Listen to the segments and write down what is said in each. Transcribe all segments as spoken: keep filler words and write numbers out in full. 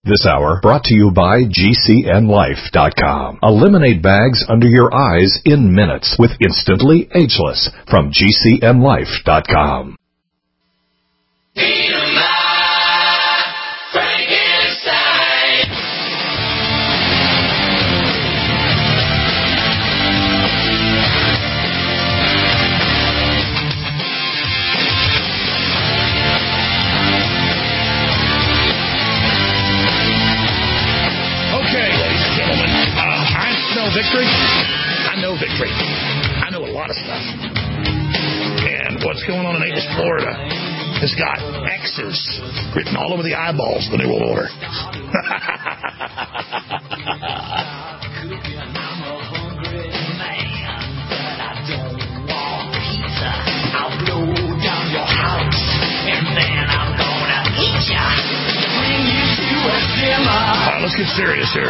This hour brought to you by G C N Life dot com. Eliminate bags under your eyes in minutes with Instantly Ageless from G C N Life dot com. Victory? I know victory. I know a lot of stuff. And what's going on in Naples, Florida has got X's written all over the eyeballs of the New World Order. I'll blow down your house and then I'm gonna eat ya. Bring you to a simmer. All right, let's get serious here.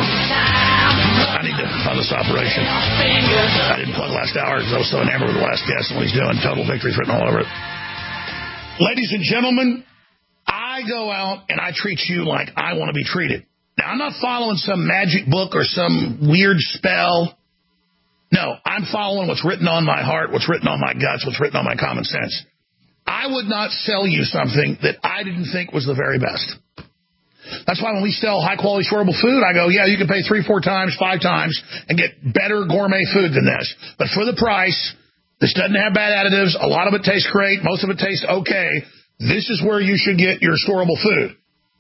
I need to fund this operation. I didn't plug last hour because I was so enamored with the last guest and what he's doing. Total victory's written all over it. Ladies and gentlemen, I go out and I treat you like I want to be treated. Now, I'm not following some magic book or some weird spell. No, I'm following what's written on my heart, what's written on my guts, what's written on my common sense. I would not sell you something that I didn't think was the very best. That's why when we sell high-quality storable food, I go, yeah, you can pay three, four times, five times, and get better gourmet food than this. But for the price, this doesn't have bad additives. A lot of it tastes great. Most of it tastes okay. This is where you should get your storable food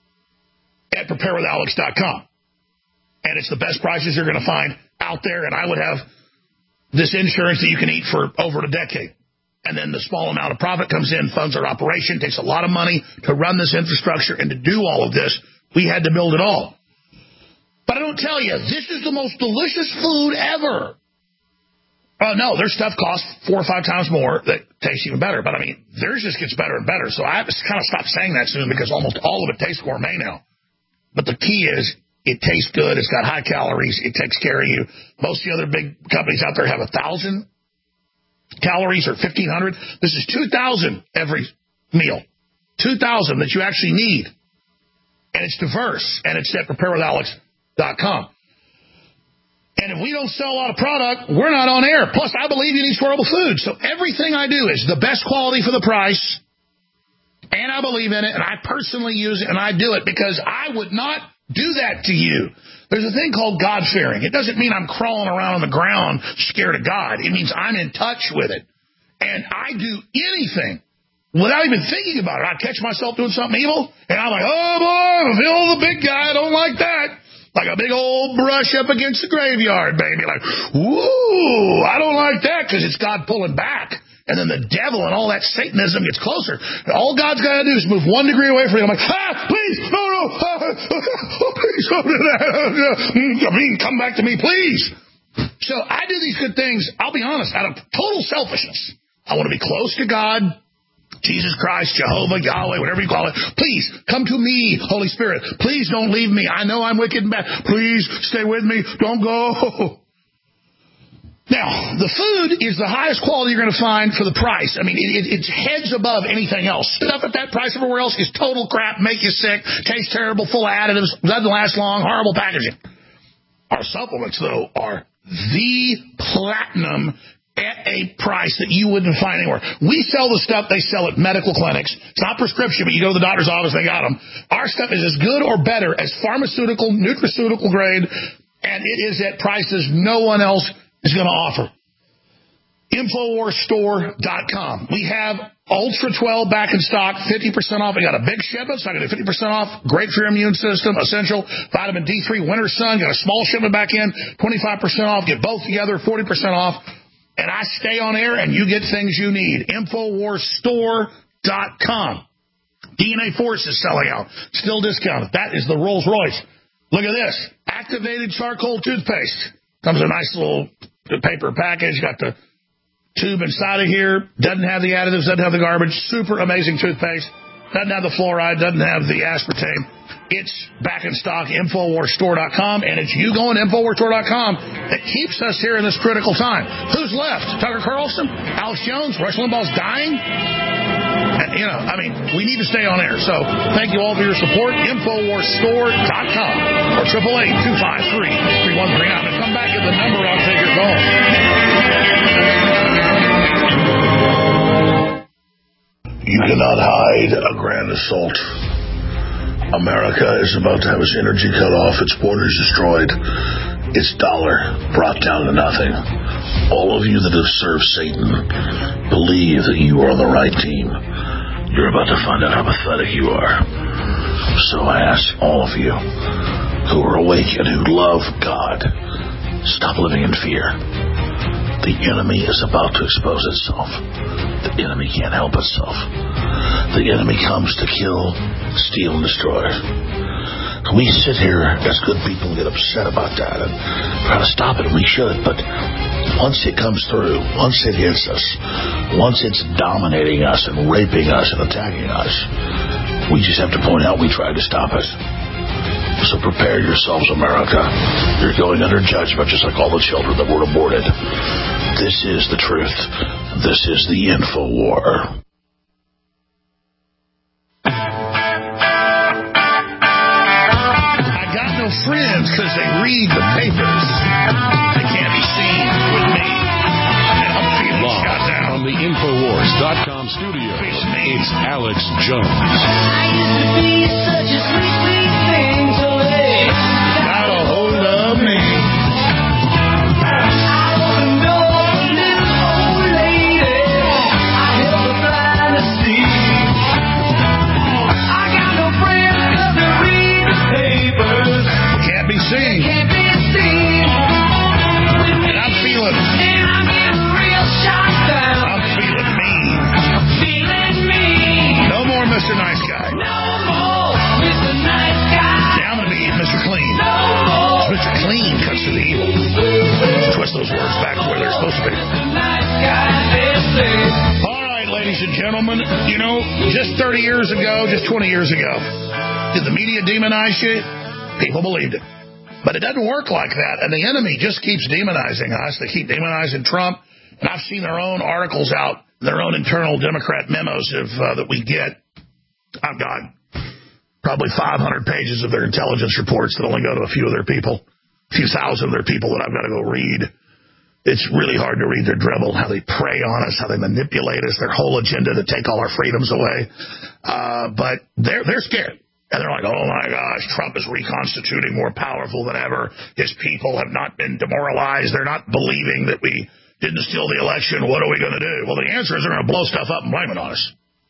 at prepare with alex dot com. And it's the best prices you're going to find out there. And I would have this insurance that you can eat for over a decade. And then the small amount of profit comes in, funds our operation. It takes a lot of money to run this infrastructure and to do all of this. We had to build it all. But I don't tell you, this is the most delicious food ever. Oh, no, their stuff costs four or five times more that tastes even better. But, I mean, theirs just gets better and better. So I have to kind of stop saying that soon because almost all of it tastes gourmet now. But the key is it tastes good. It's got high calories. It takes care of you. Most of the other big companies out there have one thousand calories or fifteen hundred. This is two thousand every meal. two thousand that you actually need. And it's diverse, and it's at prepare with alex dot com. And if we don't sell a lot of product, we're not on air. Plus, I believe you need storable food. So everything I do is the best quality for the price, and I believe in it, and I personally use it, and I do it because I would not do that to you. There's a thing called God-fearing. It doesn't mean I'm crawling around on the ground scared of God. It means I'm in touch with it. And I do anything without even thinking about it. I catch myself doing something evil, and I'm like, oh, boy, I feel the big guy. I don't like that. Like a big old brush up against the graveyard, baby. Like, ooh, I don't like that because it's God pulling back. And then the devil and all that Satanism gets closer. All God's got to do is move one degree away from you. I'm like, ah, please, no, no, oh, please, I mean, come back to me, please. So I do these good things, I'll be honest, out of total selfishness. I want to be close to God, Jesus Christ, Jehovah, Yahweh, whatever you call it. Please, come to me, Holy Spirit. Please don't leave me. I know I'm wicked and bad. Please stay with me. Don't go. Now, the food is the highest quality you're going to find for the price. I mean, it, it's heads above anything else. Stuff at that price everywhere else is total crap, make you sick, tastes terrible, full of additives, doesn't last long, horrible packaging. Our supplements, though, are the platinum at a price that you wouldn't find anywhere. We sell the stuff they sell at medical clinics. It's not prescription, but you go to the doctor's office, they got them. Our stuff is as good or better as pharmaceutical, nutraceutical grade, and it is at prices no one else is going to offer. Infowars Store dot com. We have Ultra twelve back in stock, fifty percent off. We got a big shipment, so I got a fifty percent off. Great for your immune system, essential. Vitamin D three, Winter Sun, got a small shipment back in, twenty-five percent off. Get both together, forty percent off. And I stay on air, and you get things you need. Infowars Store dot com. D N A Force is selling out. Still discounted. That is the Rolls Royce. Look at this. Activated charcoal toothpaste. Comes in a nice little paper package. Got the tube inside of here. Doesn't have the additives. Doesn't have the garbage. Super amazing toothpaste. Doesn't have the fluoride, doesn't have the aspartame. It's back in stock, Infowars Store dot com, and it's you going to Infowars Store dot com that keeps us here in this critical time. Who's left? Tucker Carlson? Alex Jones? Rush Limbaugh's dying? And, you know, I mean, we need to stay on air. So thank you all for your support. Infowars Store dot com or eight eight eight, two five three, three one three nine. Come back at the number, I'll take your call. You cannot hide a grand assault. America is about to have its energy cut off, its borders destroyed, its dollar brought down to nothing. All of you that have served Satan believe that you are on the right team. You're about to find out how pathetic you are. So I ask all of you who are awake and who love God, stop living in fear. The enemy is about to expose itself. The enemy can't help itself. The enemy comes to kill, steal, and destroy. We sit here as good people and get upset about that and try to stop it, and we should, but once it comes through, once it hits us, once it's dominating us and raping us and attacking us, we just have to point out we tried to stop it. So prepare yourselves, America. You're going under judgment just like all the children that were aborted. This is the truth. This is the Info War. I got no friends because they read the papers. They can't be seen with me. And I'm feeling shot down. From the Infowars dot com studio, it's Alex Jones. I used to be such a sweet, sweet thing to lay. Got a hold of me. I want to know a little old lady. I help her blind to see. I got no friends because they read the papers. Can't be seen. Can't be seen. And I'm feeling, And I'm getting real shot down. I'm feeling mean. Feeling mean. No more Mister Nice Guy. No more Mister Nice Guy. Now I'm going to be Mister Clean. No more Mister Clean cuts to the evil. Twist those words back where they're supposed to be. nice guy, they say. All right, ladies and gentlemen, you know, just thirty years ago, just twenty years ago, did the media demonize you? People believed it. But it doesn't work like that, and the enemy just keeps demonizing us. They keep demonizing Trump, and I've seen their own articles out, their own internal Democrat memos of, uh, that we get. I've got probably five hundred pages of their intelligence reports that only go to a few of their people, a few thousand of their people that I've got to go read. It's really hard to read their dribble, how they prey on us, how they manipulate us, their whole agenda to take all our freedoms away. Uh, but they're they're scared. And they're like, oh, my gosh, Trump is reconstituting, more powerful than ever. His people have not been demoralized. They're not believing that we didn't steal the election. What are we going to do? Well, the answer is they're going to blow stuff up and blame it on us.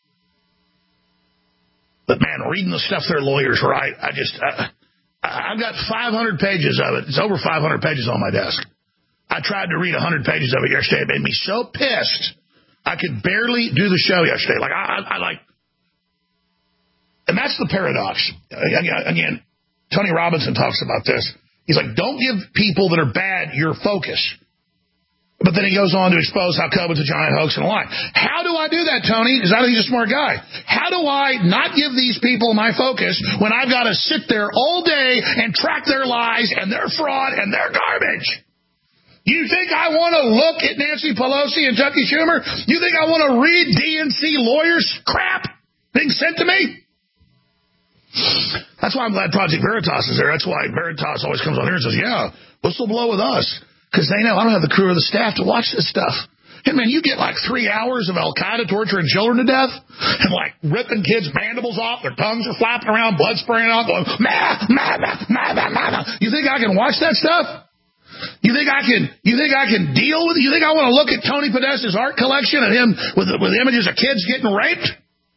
But, man, reading the stuff their lawyers write, I just, uh, I've got five hundred pages of it. It's over five hundred pages on my desk. I tried to read one hundred pages of it yesterday. It made me so pissed. I could barely do the show yesterday. Like, I, I, I like, and that's the paradox. Again, Tony Robinson talks about this. He's like, don't give people that are bad your focus. But then he goes on to expose how COVID's a giant hoax and a lie. How do I do that, Tony? Because I think he's a smart guy. How do I not give these people my focus when I've got to sit there all day and track their lies and their fraud and their garbage? You think I want to look at Nancy Pelosi and Chucky Schumer? You think I want to read D N C lawyers' crap being sent to me? That's why I'm glad Project Veritas is there. That's why Veritas always comes on here and says, yeah, whistleblow with us. Because they know I don't have the crew or the staff to watch this stuff. Hey, man, you get like three hours of Al-Qaeda torturing children to death and like ripping kids' mandibles off, their tongues are flapping around, blood spraying out, going, ma, ma, ma, ma, ma, ma, ma. You think I can watch that stuff? You think I can, you think I can deal with it? You think I want to look at Tony Podesta's art collection and him with, with images of kids getting raped?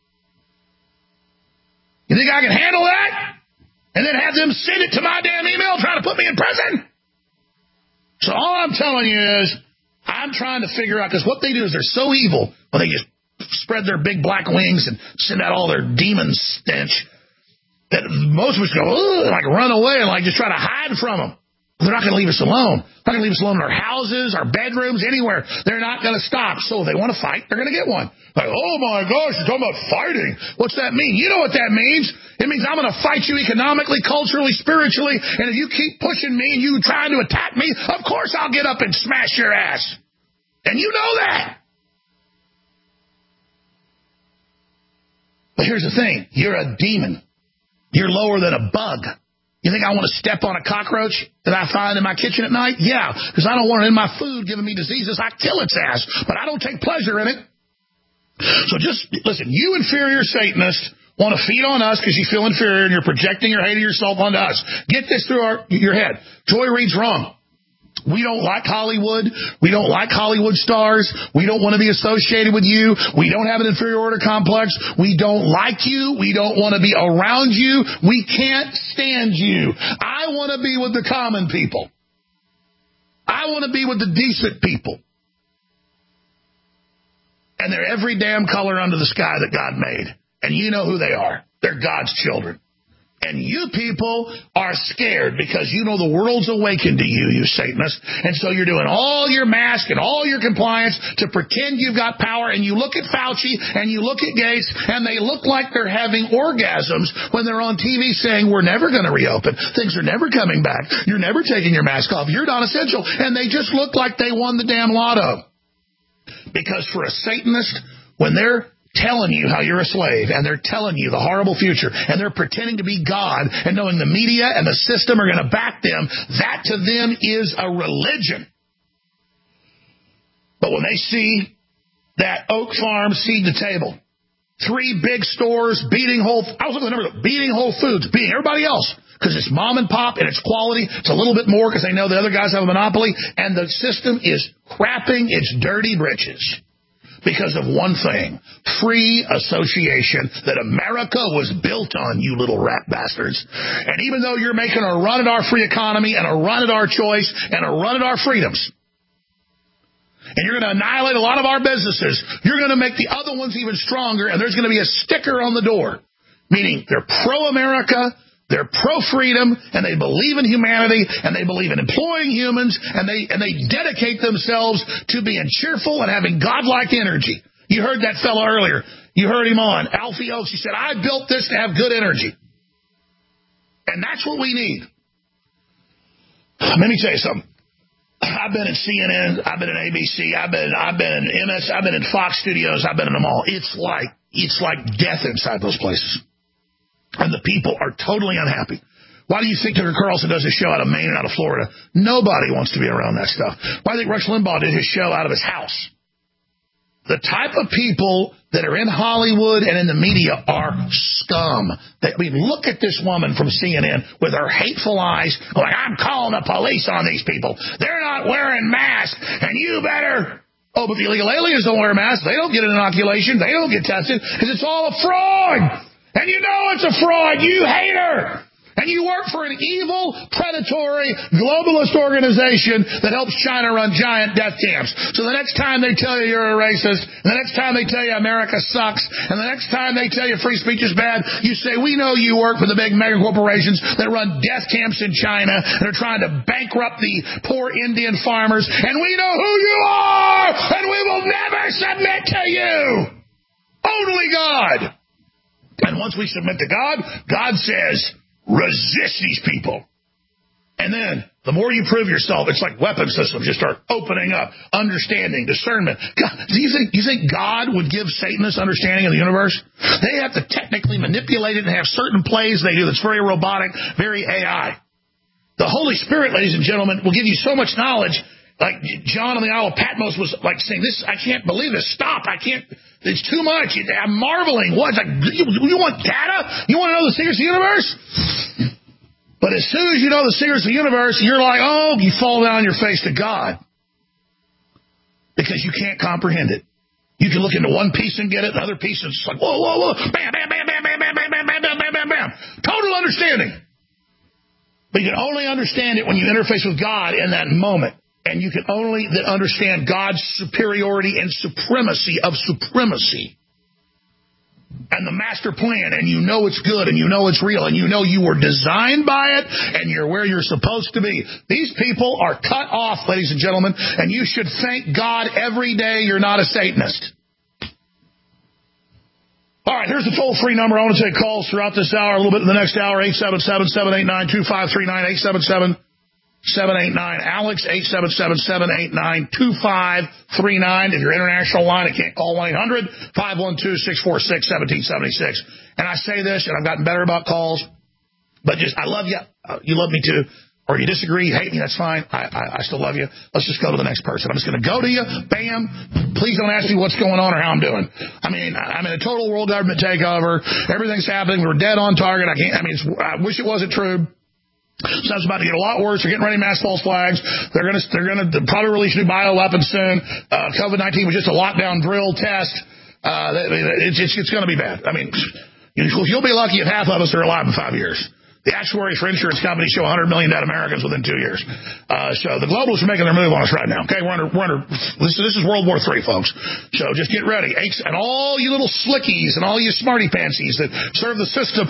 You think I can handle that? And then have them send it to my damn email trying to put me in prison? So all I'm telling you is I'm trying to figure out, because what they do is they're so evil when they just spread their big black wings and send out all their demon stench that most of us go, ugh, like run away and like just try to hide from them. They're not going to leave us alone. They're not going to leave us alone in our houses, our bedrooms, anywhere. They're not going to stop. So if they want to fight, they're going to get one. Like, oh, my gosh, you're talking about fighting. What's that mean? You know what that means. It means I'm going to fight you economically, culturally, spiritually, and if you keep pushing me and you trying to attack me, of course I'll get up and smash your ass. And you know that. But here's the thing. You're a demon. You're lower than a bug. You think I want to step on a cockroach that I find in my kitchen at night? Yeah, because I don't want it in my food giving me diseases. I kill its ass, but I don't take pleasure in it. So just, listen, you inferior Satanists want to feed on us because you feel inferior and you're projecting your hate of yourself onto us. Get this through our, your head. Joy Reid's wrong. We don't like Hollywood. We don't like Hollywood stars. We don't want to be associated with you. We don't have an inferiority complex. We don't like you. We don't want to be around you. We can't stand you. I want to be with the common people. I want to be with the decent people. And they're every damn color under the sky that God made. And you know who they are. They're God's children. And you people are scared because you know the world's awakened to you, you Satanists. And so you're doing all your mask and all your compliance to pretend you've got power. And you look at Fauci and you look at Gates and they look like they're having orgasms when they're on T V saying we're never going to reopen. Things are never coming back. You're never taking your mask off. You're non-essential. And they just look like they won the damn lotto. Because for a Satanist, when they're telling you how you're a slave, and they're telling you the horrible future, and they're pretending to be God, and knowing the media and the system are going to back them, that to them is a religion. But when they see that Oak Farm seed to table, three big stores beating Whole, I was looking at the numbers, beating Whole Foods, beating everybody else, because it's mom and pop and it's quality, it's a little bit more because they know the other guys have a monopoly, and the system is crapping its dirty britches. Because of one thing, free association that America was built on, you little rat bastards. And even though you're making a run at our free economy and a run at our choice and a run at our freedoms, and you're going to annihilate a lot of our businesses, you're going to make the other ones even stronger, and there's going to be a sticker on the door, meaning they're pro-America, they're pro-freedom, and they believe in humanity, and they believe in employing humans, and they and they dedicate themselves to being cheerful and having godlike energy. You heard that fellow earlier. You heard him on. Alfie Oakes, he said, I built this to have good energy. And that's what we need. Let me tell you something. I've been in C N N, I've been in A B C, I've been I've been in M S, I've been in Fox Studios, I've been in them all. It's like it's like death inside those places. And the people are totally unhappy. Why do you think Tucker Carlson does his show out of Maine and out of Florida? Nobody wants to be around that stuff. Why do you think Rush Limbaugh did his show out of his house? The type of people that are in Hollywood and in the media are scum. They, I mean, look at this woman from C N N with her hateful eyes going, I'm calling the police on these people. They're not wearing masks, and you better... Oh, but the illegal aliens don't wear masks. They don't get an inoculation. They don't get tested because it's all a fraud. And you know it's a fraud, you hater. And you work for an evil, predatory, globalist organization that helps China run giant death camps. So the next time they tell you you're a racist, and the next time they tell you America sucks, and the next time they tell you free speech is bad, you say, we know you work for the big mega corporations that run death camps in China and are trying to bankrupt the poor Indian farmers, and we know who you are, and we will never submit to you. Only God. And once we submit to God, God says, resist these people. And then, the more you prove yourself, it's like weapon systems just start opening up, understanding, discernment. God, do you think, you think God would give Satanists understanding of the universe? They have to technically manipulate it and have certain plays they do that's very robotic, very A I. The Holy Spirit, ladies and gentlemen, will give you so much knowledge. Like John on the Isle of Patmos was like saying, "This, I can't believe this. Stop! I can't. It's too much. I'm marveling. What? Like, you, you want data? You want to know the secrets of the universe?" But as soon as you know the secrets of the universe, you're like, "Oh!" You fall down on your face to God because you can't comprehend it. You can look into one piece and get it, another piece and it's like, "Whoa, whoa, whoa! Bam, bam, bam, bam, bam, bam, bam, bam, bam, bam, bam, bam!" Total understanding. But you can only understand it when you interface with God in that moment. And you can only understand God's superiority and supremacy of supremacy and the master plan, and you know it's good, and you know it's real, and you know you were designed by it, and you're where you're supposed to be. These people are cut off, ladies and gentlemen, and you should thank God every day you're not a Satanist. All right, here's the toll-free number. I want to take calls throughout this hour, a little bit in the next hour, eight seven seven, seven eight nine, two five three nine, eight seven seven, seven eight nine, Alex, eight seven seven, seven eight nine, two five three nine. If you're international line, I can't call one eight hundred, five one two, six four six, one seven seven six. And I say this, and I've gotten better about calls, but just, I love you. You love me too. Or you disagree, you hate me, that's fine. I, I, I still love you. Let's just go to the next person. I'm just going to go to you, bam. Please don't ask me what's going on or how I'm doing. I mean, I'm in a total world government takeover. Everything's happening. We're dead on target. I can't, I mean, it's, I wish it wasn't true. Stuff's about to get a lot worse. They're getting ready to mass false flags. They're going to they're going to probably release new bioweapons soon. Uh, COVID nineteen was just a lockdown drill test. Uh, it's it's, it's going to be bad. I mean, you'll be lucky if half of us are alive in five years. The actuaries for insurance companies show one hundred million dead Americans within two years. Uh, so the globalists are making their move on us right now. Okay, we're under, we're under this, this is World War Three, folks. So just get ready. And all you little slickies and all you smarty pansies that serve the system.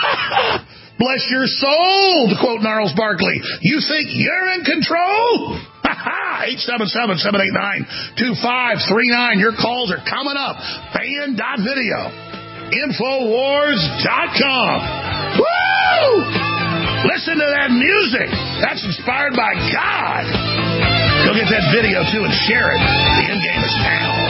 Bless your soul, to quote Gnarls Barkley. You think you're in control? eight seven seven, seven eight nine, two five three nine. Your calls are coming up. Fan dot video. Infowars dot com. Woo! Listen to that music. That's inspired by God. Go get that video, too, and share it. The end game is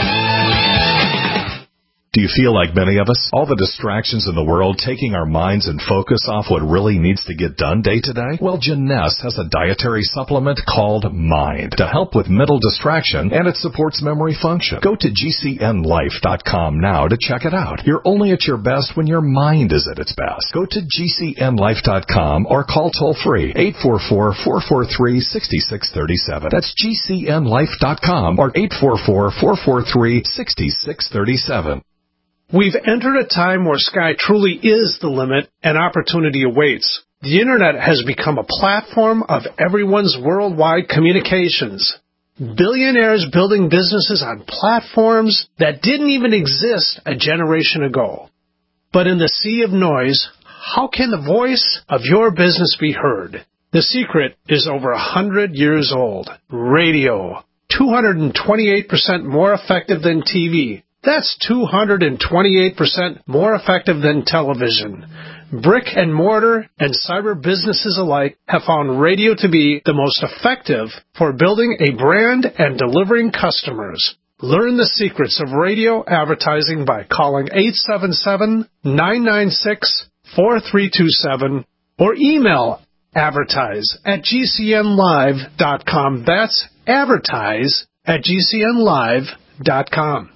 now. Do you feel like many of us? All the distractions in the world taking our minds and focus off what really needs to get done day to day? Well, Janess has a dietary supplement called Mind to help with mental distraction, and it supports memory function. Go to G C N life dot com now to check it out. You're only at your best when your mind is at its best. Go to G C N life dot com or call toll-free eight four four, four four three, six six three seven. That's G C N life dot com or eight four four, four four three, six six three seven. We've entered a time where sky truly is the limit and opportunity awaits. The Internet has become a platform of everyone's worldwide communications. Billionaires building businesses on platforms that didn't even exist a generation ago. But in the sea of noise, how can the voice of your business be heard? The secret is over a hundred years old. Radio. two hundred twenty-eight percent more effective than T V. That's two hundred twenty-eight percent more effective than television. Brick and mortar and cyber businesses alike have found radio to be the most effective for building a brand and delivering customers. Learn the secrets of radio advertising by calling eight seven seven, nine nine six, four three two seven or email advertise at G C N live dot com. That's advertise at G C N live dot com.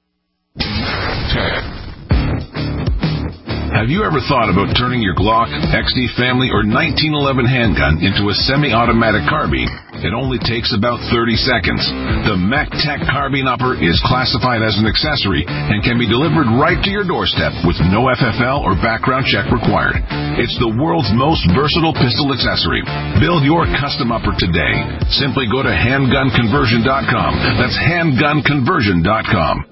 Have you ever thought about turning your Glock, X D Family, or nineteen eleven handgun into a semi-automatic carbine? It only takes about thirty seconds. The MacTech Carbine Upper is classified as an accessory and can be delivered right to your doorstep with no F F L or background check required. It's the world's most versatile pistol accessory. Build your custom upper today. Simply go to handgun conversion dot com. That's handgun conversion dot com.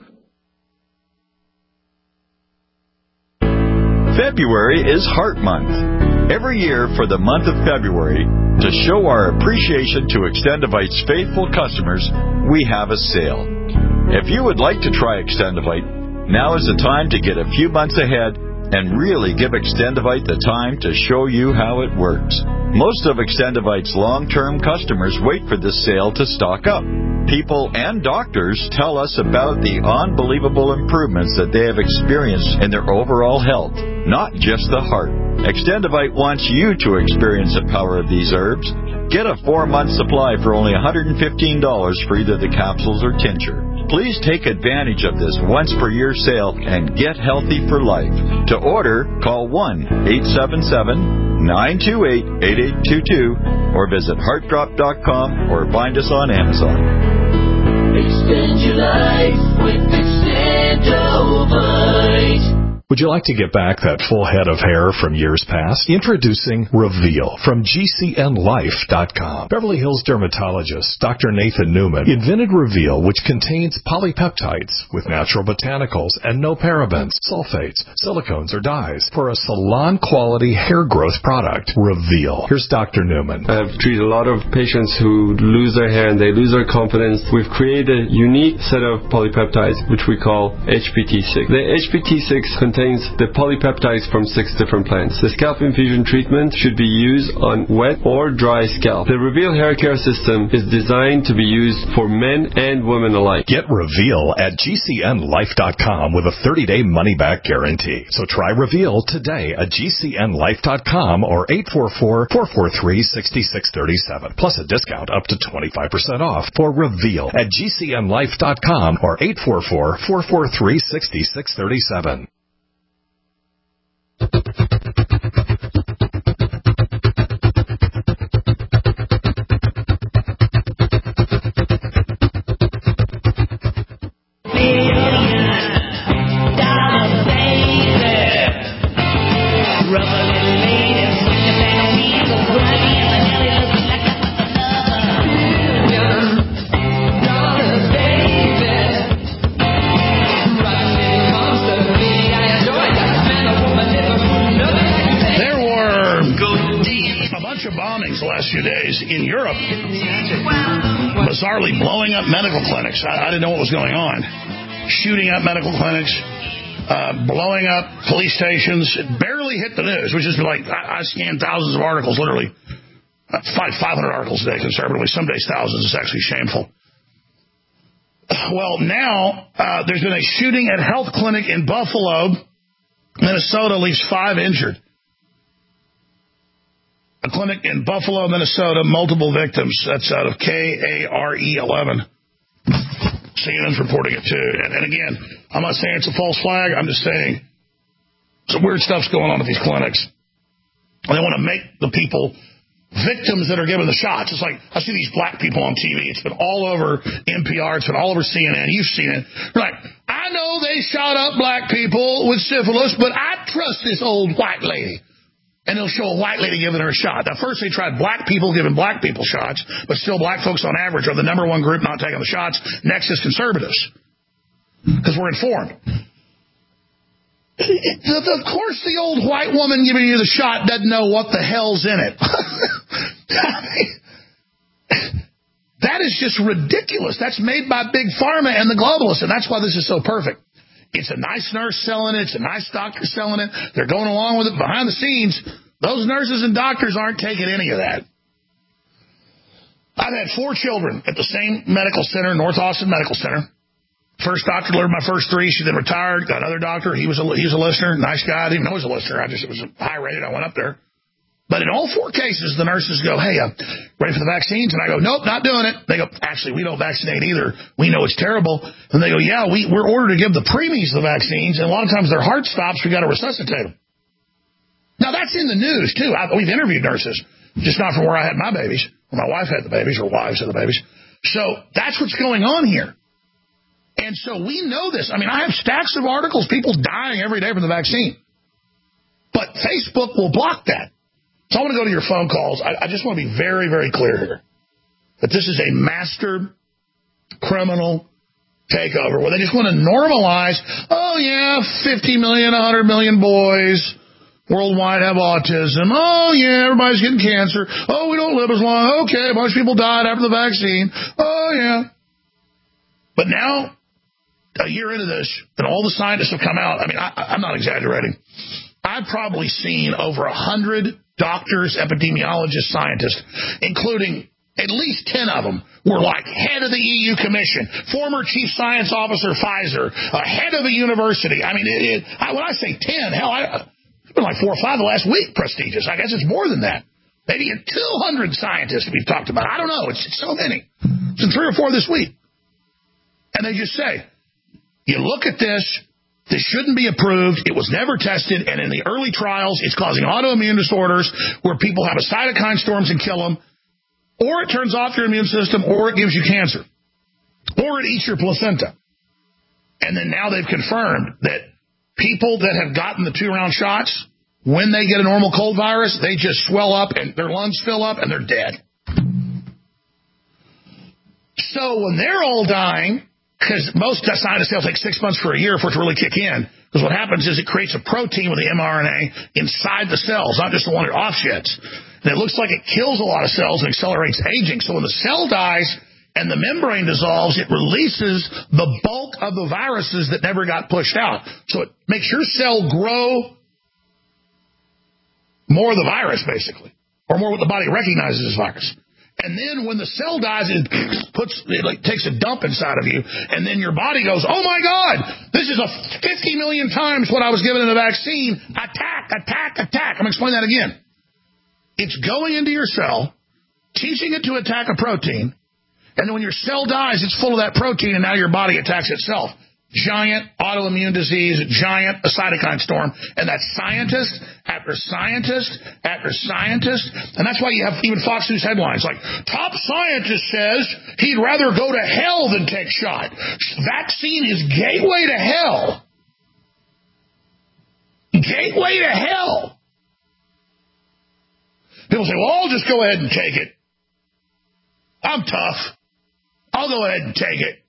February is Heart Month. Every year for the month of February, to show our appreciation to Extendivite's faithful customers, we have a sale. If you would like to try Extendivite, now is the time to get a few months ahead and really give Extendivite the time to show you how it works. Most of Extendivite's long-term customers wait for this sale to stock up. People and doctors tell us about the unbelievable improvements that they have experienced in their overall health, not just the heart. Extendivite wants you to experience the power of these herbs. Get a four-month supply for only one hundred fifteen dollars for either the capsules or tincture. Please take advantage of this once-per-year sale and get healthy for life. To order, call one eight seven seven, nine two eight, eight eight two two or visit heart drop dot com or find us on Amazon. Extend your life with Extendovite. Would you like to get back that full head of hair from years past? Introducing Reveal from G C N Life dot com. Beverly Hills dermatologist Doctor Nathan Newman invented Reveal, which contains polypeptides with natural botanicals and no parabens, sulfates, silicones, or dyes for a salon-quality hair growth product. Reveal. Here's Doctor Newman. I've treated a lot of patients who lose their hair and they lose their confidence. We've created a unique set of polypeptides, which we call H P T six. The H P T six contains the polypeptides from six different plants. The scalp infusion treatment should be used on wet or dry scalp. The Reveal hair care system is designed to be used for men and women alike. Get Reveal at G C N Life dot com with a thirty-day money-back guarantee. So try Reveal today at G C N Life dot com or eight four four, four four three, six six three seven. Plus a discount up to twenty-five percent off for Reveal at G C N Life dot com or eight four four, four four three, six six three seven. In Europe, bizarrely blowing up medical clinics. I, I didn't know what was going on. Shooting up medical clinics, uh, blowing up police stations. It barely hit the news, which is like, I, I scan thousands of articles, literally. Uh, five, 500 articles a day, conservatively. Some days thousands. It's actually shameful. Well, now uh, there's been a shooting at health clinic in Buffalo, Minnesota, leaves five injured. A clinic in Buffalo, Minnesota, multiple victims. That's out of K A R E eleven. C N N's reporting it, too. And, and again, I'm not saying it's a false flag. I'm just saying some weird stuff's going on at these clinics. And they want to make the people victims that are given the shots. It's like, I see these black people on T V. It's been all over N P R. It's been all over C N N. You've seen it. They're like, I know they shot up black people with syphilis, but I trust this old white lady. And they'll show a white lady giving her a shot. Now, first they tried black people giving black people shots, but still black folks on average are the number one group not taking the shots. Next is conservatives, because we're informed. Of course the old white woman giving you the shot doesn't know what the hell's in it. That is just ridiculous. That's made by Big Pharma and the globalists, and that's why this is so perfect. It's a nice nurse selling it. It's a nice doctor selling it. They're going along with it. Behind the scenes, those nurses and doctors aren't taking any of that. I've had four children at the same medical center, North Austin Medical Center. First doctor delivered my first three. She then retired. Got another doctor. He was a, he was a listener. Nice guy. I didn't even know he was a listener. I just, it was high rated. I went up there. But in all four cases, the nurses go, hey, uh, ready for the vaccines? And I go, nope, not doing it. They go, actually, we don't vaccinate either. We know it's terrible. And they go, yeah, we, we're ordered to give the preemies the vaccines, and a lot of times their heart stops. We got to resuscitate them. Now, that's in the news, too. I, we've interviewed nurses, just not from where I had my babies, where my wife had the babies, or wives had the babies. So that's what's going on here. And so we know this. I mean, I have stacks of articles, people dying every day from the vaccine. But Facebook will block that. So I want to go to your phone calls. I, I just want to be very, very clear here that this is a master criminal takeover where they just want to normalize, oh, yeah, fifty million, one hundred million boys worldwide have autism. Oh, yeah, everybody's getting cancer. Oh, we don't live as long. Okay, a bunch of people died after the vaccine. Oh, yeah. But now, a year into this, and all the scientists have come out. I mean, I, I'm not exaggerating. I've probably seen over a hundred doctors, epidemiologists, scientists, including at least ten of them, were like head of the E U Commission, former chief science officer Pfizer, uh, head of a university. I mean, it, it, I, when I say ten, hell, I, it's been like four or five the last week, prestigious. I guess it's more than that. Maybe two hundred scientists we've talked about. I don't know. It's, it's so many. It's been three or four this week. And they just say, you look at this, this shouldn't be approved. It was never tested. And in the early trials, it's causing autoimmune disorders where people have a cytokine storms and kill them. Or it turns off your immune system, or it gives you cancer. Or it eats your placenta. And then now they've confirmed that people that have gotten the two-round shots, when they get a normal cold virus, they just swell up and their lungs fill up and they're dead. So when they're all dying, because most scientists say it'll take six months for a year for it to really kick in, because what happens is it creates a protein with the mRNA inside the cells, not just the one it offsheds. And it looks like it kills a lot of cells and accelerates aging. So when the cell dies and the membrane dissolves, it releases the bulk of the viruses that never got pushed out. So it makes your cell grow more of the virus, basically, or more what the body recognizes as virus. And then when the cell dies, it puts it like takes a dump inside of you, and then your body goes, "Oh my God, this is a fifty million times what I was given in the vaccine. Attack, attack, attack." I'm going to explain that again. It's going into your cell, teaching it to attack a protein, and then when your cell dies, it's full of that protein, and now your body attacks itself. Giant autoimmune disease, giant a cytokine storm, and that's scientist after scientist after scientist, and that's why you have even Fox News headlines like, top scientist says he'd rather go to hell than take shot. Vaccine is gateway to hell. Gateway to hell. People say, well, I'll just go ahead and take it. I'm tough. I'll go ahead and take it.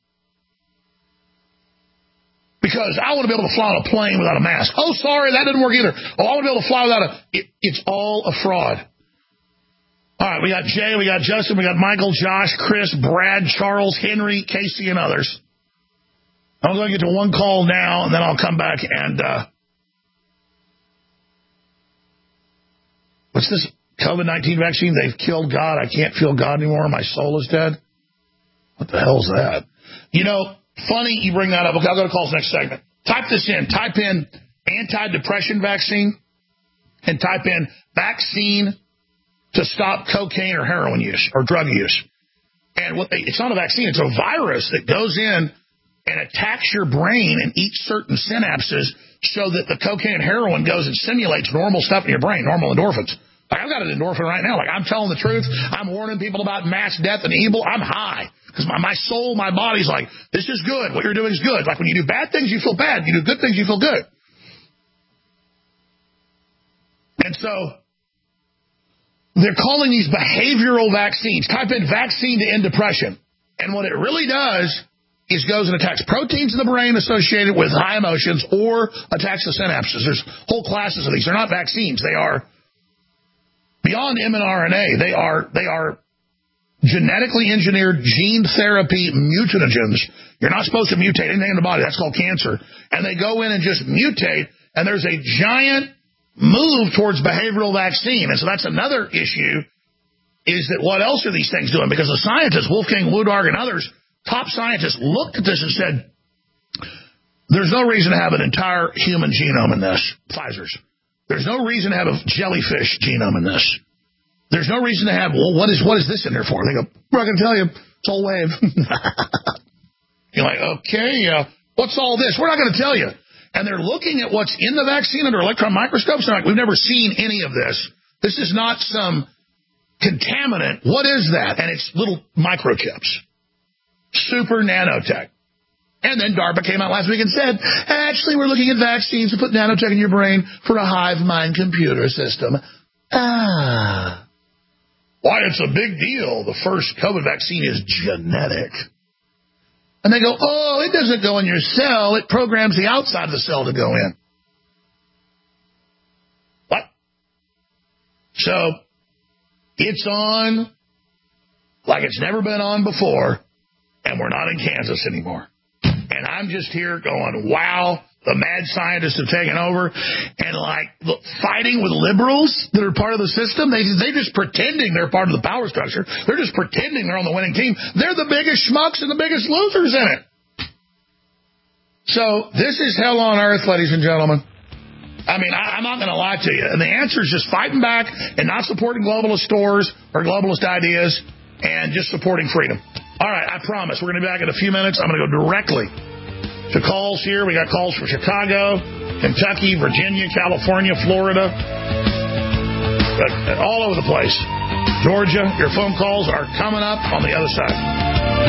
Because I want to be able to fly on a plane without a mask. Oh, sorry, that didn't work either. Oh, I want to be able to fly without a... It, it's all a fraud. All right, we got Jay, we got Justin, we got Michael, Josh, Chris, Brad, Charles, Henry, Casey, and others. I'm going to get to one call now, and then I'll come back and... Uh, what's this COVID nineteen vaccine? They've killed God. I can't feel God anymore. My soul is dead. What the hell's that? You know... Funny you bring that up. Okay, I'll go to calls next segment. Type this in. Type in anti-depression vaccine and type in vaccine to stop cocaine or heroin use or drug use. And what they, it's not a vaccine. It's a virus that goes in and attacks your brain and eats certain synapses so that the cocaine and heroin goes and simulates normal stuff in your brain, normal endorphins. Like, I've got an endorphin right now. Like, I'm telling the truth. I'm warning people about mass death and evil. I'm high. Because my, my soul, my body's like, this is good. What you're doing is good. Like, when you do bad things, you feel bad. You do good things, you feel good. And so, they're calling these behavioral vaccines. Type in vaccine to end depression. And what it really does is goes and attacks proteins in the brain associated with high emotions or attacks the synapses. There's whole classes of these. They're not vaccines. They are beyond mRNA. They are, they are genetically engineered gene therapy mutagens. You're not supposed to mutate anything in the body. That's called cancer. And they go in and just mutate, and there's a giant move towards behavioral vaccine. And so that's another issue, is that what else are these things doing? Because the scientists, Wolfgang Wodarg and others, top scientists, looked at this and said, there's no reason to have an entire human genome in this, Pfizer's. There's no reason to have a jellyfish genome in this. There's no reason to have, well, what is what is this in there for? They go, we're not going to tell you. It's all wave. You're like, okay, uh, what's all this? We're not going to tell you. And they're looking at what's in the vaccine under electron microscopes. They're like, we've never seen any of this. This is not some contaminant. What is that? And it's little microchips. Super nanotech. And then DARPA came out last week and said, actually, we're looking at vaccines to put nanotech in your brain for a hive mind computer system. Ah. Why, it's a big deal. The first COVID vaccine is genetic. And they go, oh, it doesn't go in your cell. It programs the outside of the cell to go in. What? So, it's on like it's never been on before, and we're not in Kansas anymore. And I'm just here going, wow, the mad scientists have taken over, and like look, fighting with liberals that are part of the system. They, they're just pretending they're part of the power structure. They're just pretending they're on the winning team. They're the biggest schmucks and the biggest losers in it. So this is hell on earth, ladies and gentlemen. I mean, I, I'm not going to lie to you. And the answer is just fighting back and not supporting globalist stores or globalist ideas and just supporting freedom. All right, I promise. We're going to be back in a few minutes. I'm going to go directly to calls here. We got calls from Chicago, Kentucky, Virginia, California, Florida, all over the place. Georgia, your phone calls are coming up on the other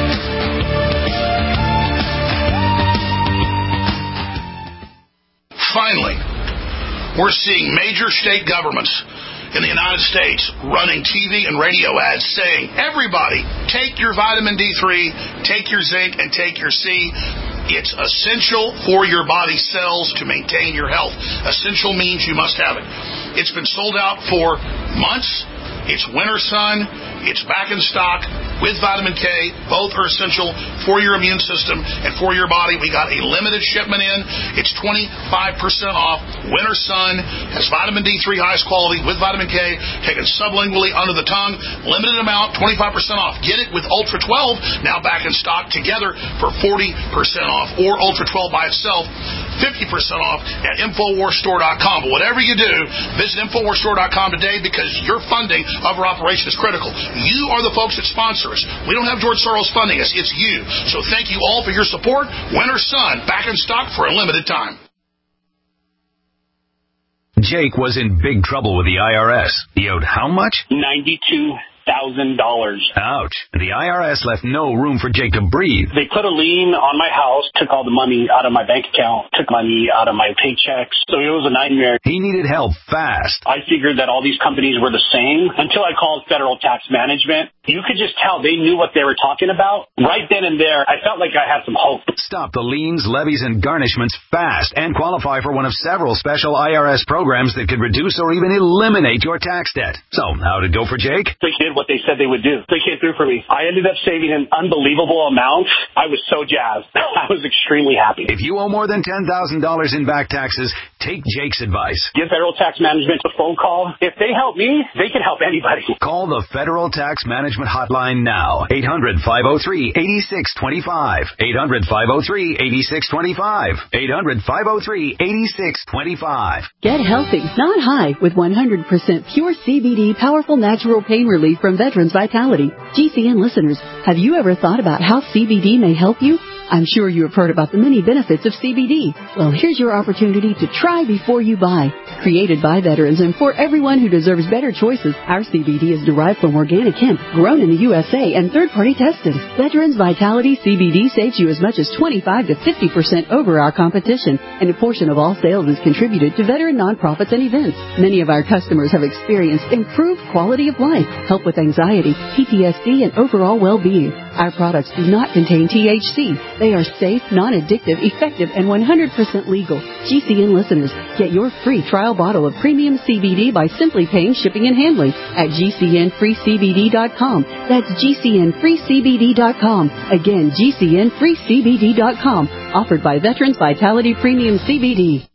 side. finally, we're seeing major state governments in the United States running T V and radio ads saying, everybody, take your vitamin D three, take your zinc, and take your C. It's essential for your body cells to maintain your health. Essential means you must have it. It's been sold out for months. It's Winter Sun. It's back in stock with vitamin K. Both are essential for your immune system and for your body. We got a limited shipment in. It's twenty-five percent off. Winter Sun has vitamin D three, highest quality with vitamin K, taken sublingually under the tongue. Limited amount, twenty-five percent off. Get it with Ultra twelve, now back in stock together for forty percent off. Or Ultra twelve by itself, fifty percent off at Infowars Store dot com. But whatever you do, visit Infowars Store dot com today because your funding of our operation is critical. You are the folks that sponsor us. We don't have George Soros funding us. It's you. So thank you all for your support. Winter Sun, back in stock for a limited time. Jake was in big trouble with the I R S. He owed how much? ninety-two thousand dollars. Ouch. The I R S left no room for Jake to breathe. They put a lien on my house, took all the money out of my bank account, took money out of my paychecks. So it was a nightmare. He needed help fast. I figured that all these companies were the same until I called Federal Tax Management. You could just tell they knew what they were talking about. Right then and there, I felt like I had some hope. Stop the liens, levies, and garnishments fast and qualify for one of several special I R S programs that could reduce or even eliminate your tax debt. So, how'd it go for Jake? They did what they said they would do. They came through for me. I ended up saving an unbelievable amount. I was so jazzed. I was extremely happy. If you owe more than ten thousand dollars in back taxes, take Jake's advice. Give Federal Tax Management a phone call. If they help me, they can help anybody. Call the Federal Tax Management Hotline now. eight hundred, five oh three, eight six two five. eight hundred, five oh three, eight six two five. eight hundred, five oh three, eight six two five. Get healthy, not high, with one hundred percent pure C B D powerful natural pain relief from Veterans Vitality. G C N listeners, have you ever thought about how C B D may help you? I'm sure you have heard about the many benefits of C B D. Well, here's your opportunity to try before you buy. Created by veterans and for everyone who deserves better choices, our C B D is derived from organic hemp, grown in the U S A, and third-party tested. Veterans Vitality C B D saves you as much as twenty-five to fifty percent over our competition, and a portion of all sales is contributed to veteran nonprofits and events. Many of our customers have experienced improved quality of life, help with anxiety, P T S D, and overall well-being. Our products do not contain T H C. They are safe, non-addictive, effective, and one hundred percent legal. G C N listeners, get your free trial bottle of premium C B D by simply paying shipping and handling at G C N free C B D dot com. That's G C N free C B D dot com. Again, G C N free C B D dot com. Offered by Veterans Vitality Premium C B D.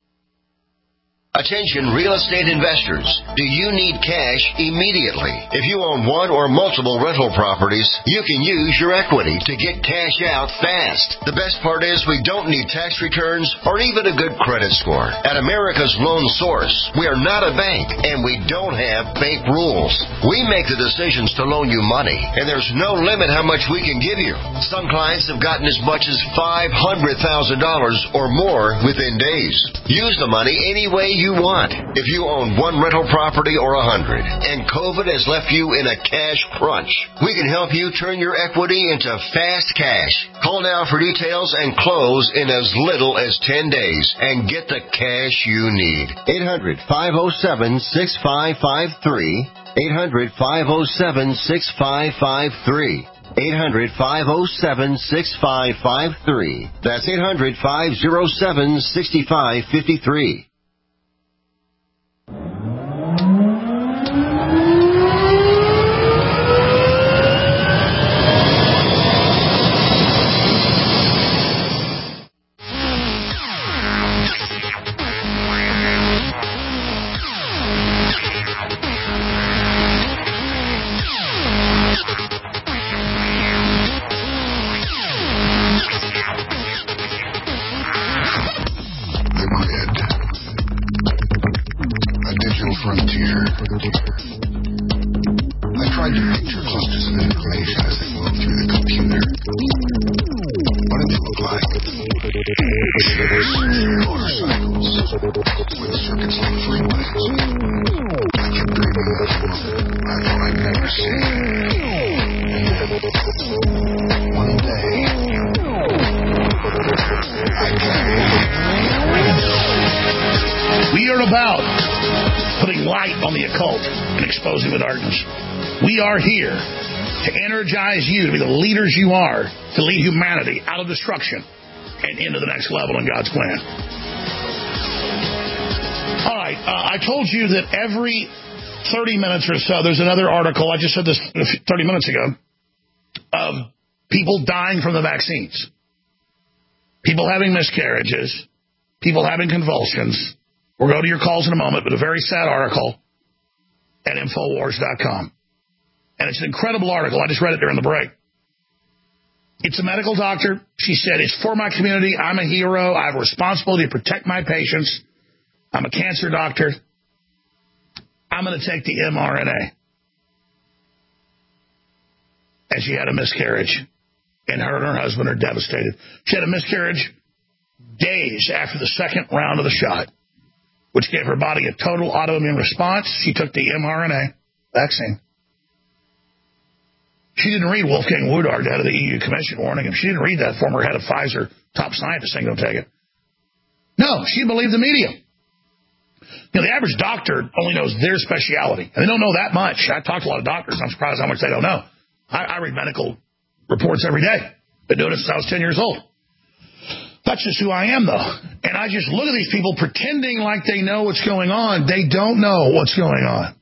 Attention real estate investors. Do you need cash immediately? If you own one or multiple rental properties, you can use your equity to get cash out fast. The best part is we don't need tax returns or even a good credit score. At America's Loan Source, we are not a bank and we don't have bank rules. We make the decisions to loan you money, and there's no limit how much we can give you. Some clients have gotten as much as five hundred thousand dollars or more within days. Use the money any way you you want. If you own one rental property or a hundred, and COVID has left you in a cash crunch, we can help you turn your equity into fast cash. Call now for details and close in as little as ten days and get the cash you need. eight hundred, five oh seven, six five five three. eight hundred, five oh seven, six five five three. eight hundred, five oh seven, six five five three. That's eight hundred, five oh seven, six five five three. Frontier. I tried to picture clusters of information as they moved through the computer. What did they look like? Ships, motorcycles, with circuits like freeways. I kept dreaming of a world I thought I'd never see. And then, one day, I got it. exposing the darkness. We are here to energize you to be the leaders you are, to lead humanity out of destruction and into the next level in God's plan. All right, uh, I told you that every thirty minutes or so, there's another article, I just said this thirty minutes ago, of people dying from the vaccines. People having miscarriages, people having convulsions. We'll go to your calls in a moment, but a very sad article at Infowars dot com. And it's an incredible article. I just read it during the break. It's a medical doctor. She said, it's for my community. I'm a hero. I have a responsibility to protect my patients. I'm a cancer doctor. I'm going to take the mRNA. And she had a miscarriage. And her and her husband are devastated. She had a miscarriage days after the second round of the shot, which gave her body a total autoimmune response. She took the mRNA vaccine. She didn't read Wolfgang Woodard, head of the E U Commission, warning him. She didn't read that former head of Pfizer, top scientist, saying don't take it. No, she believed the media. You know, the average doctor only knows their specialty, and they don't know that much. I talk to a lot of doctors. I'm surprised how much they don't know. I, I read medical reports every day. Been doing it since I was ten years old. That's just who I am, though. And I just look at these people pretending like they know what's going on. They don't know what's going on.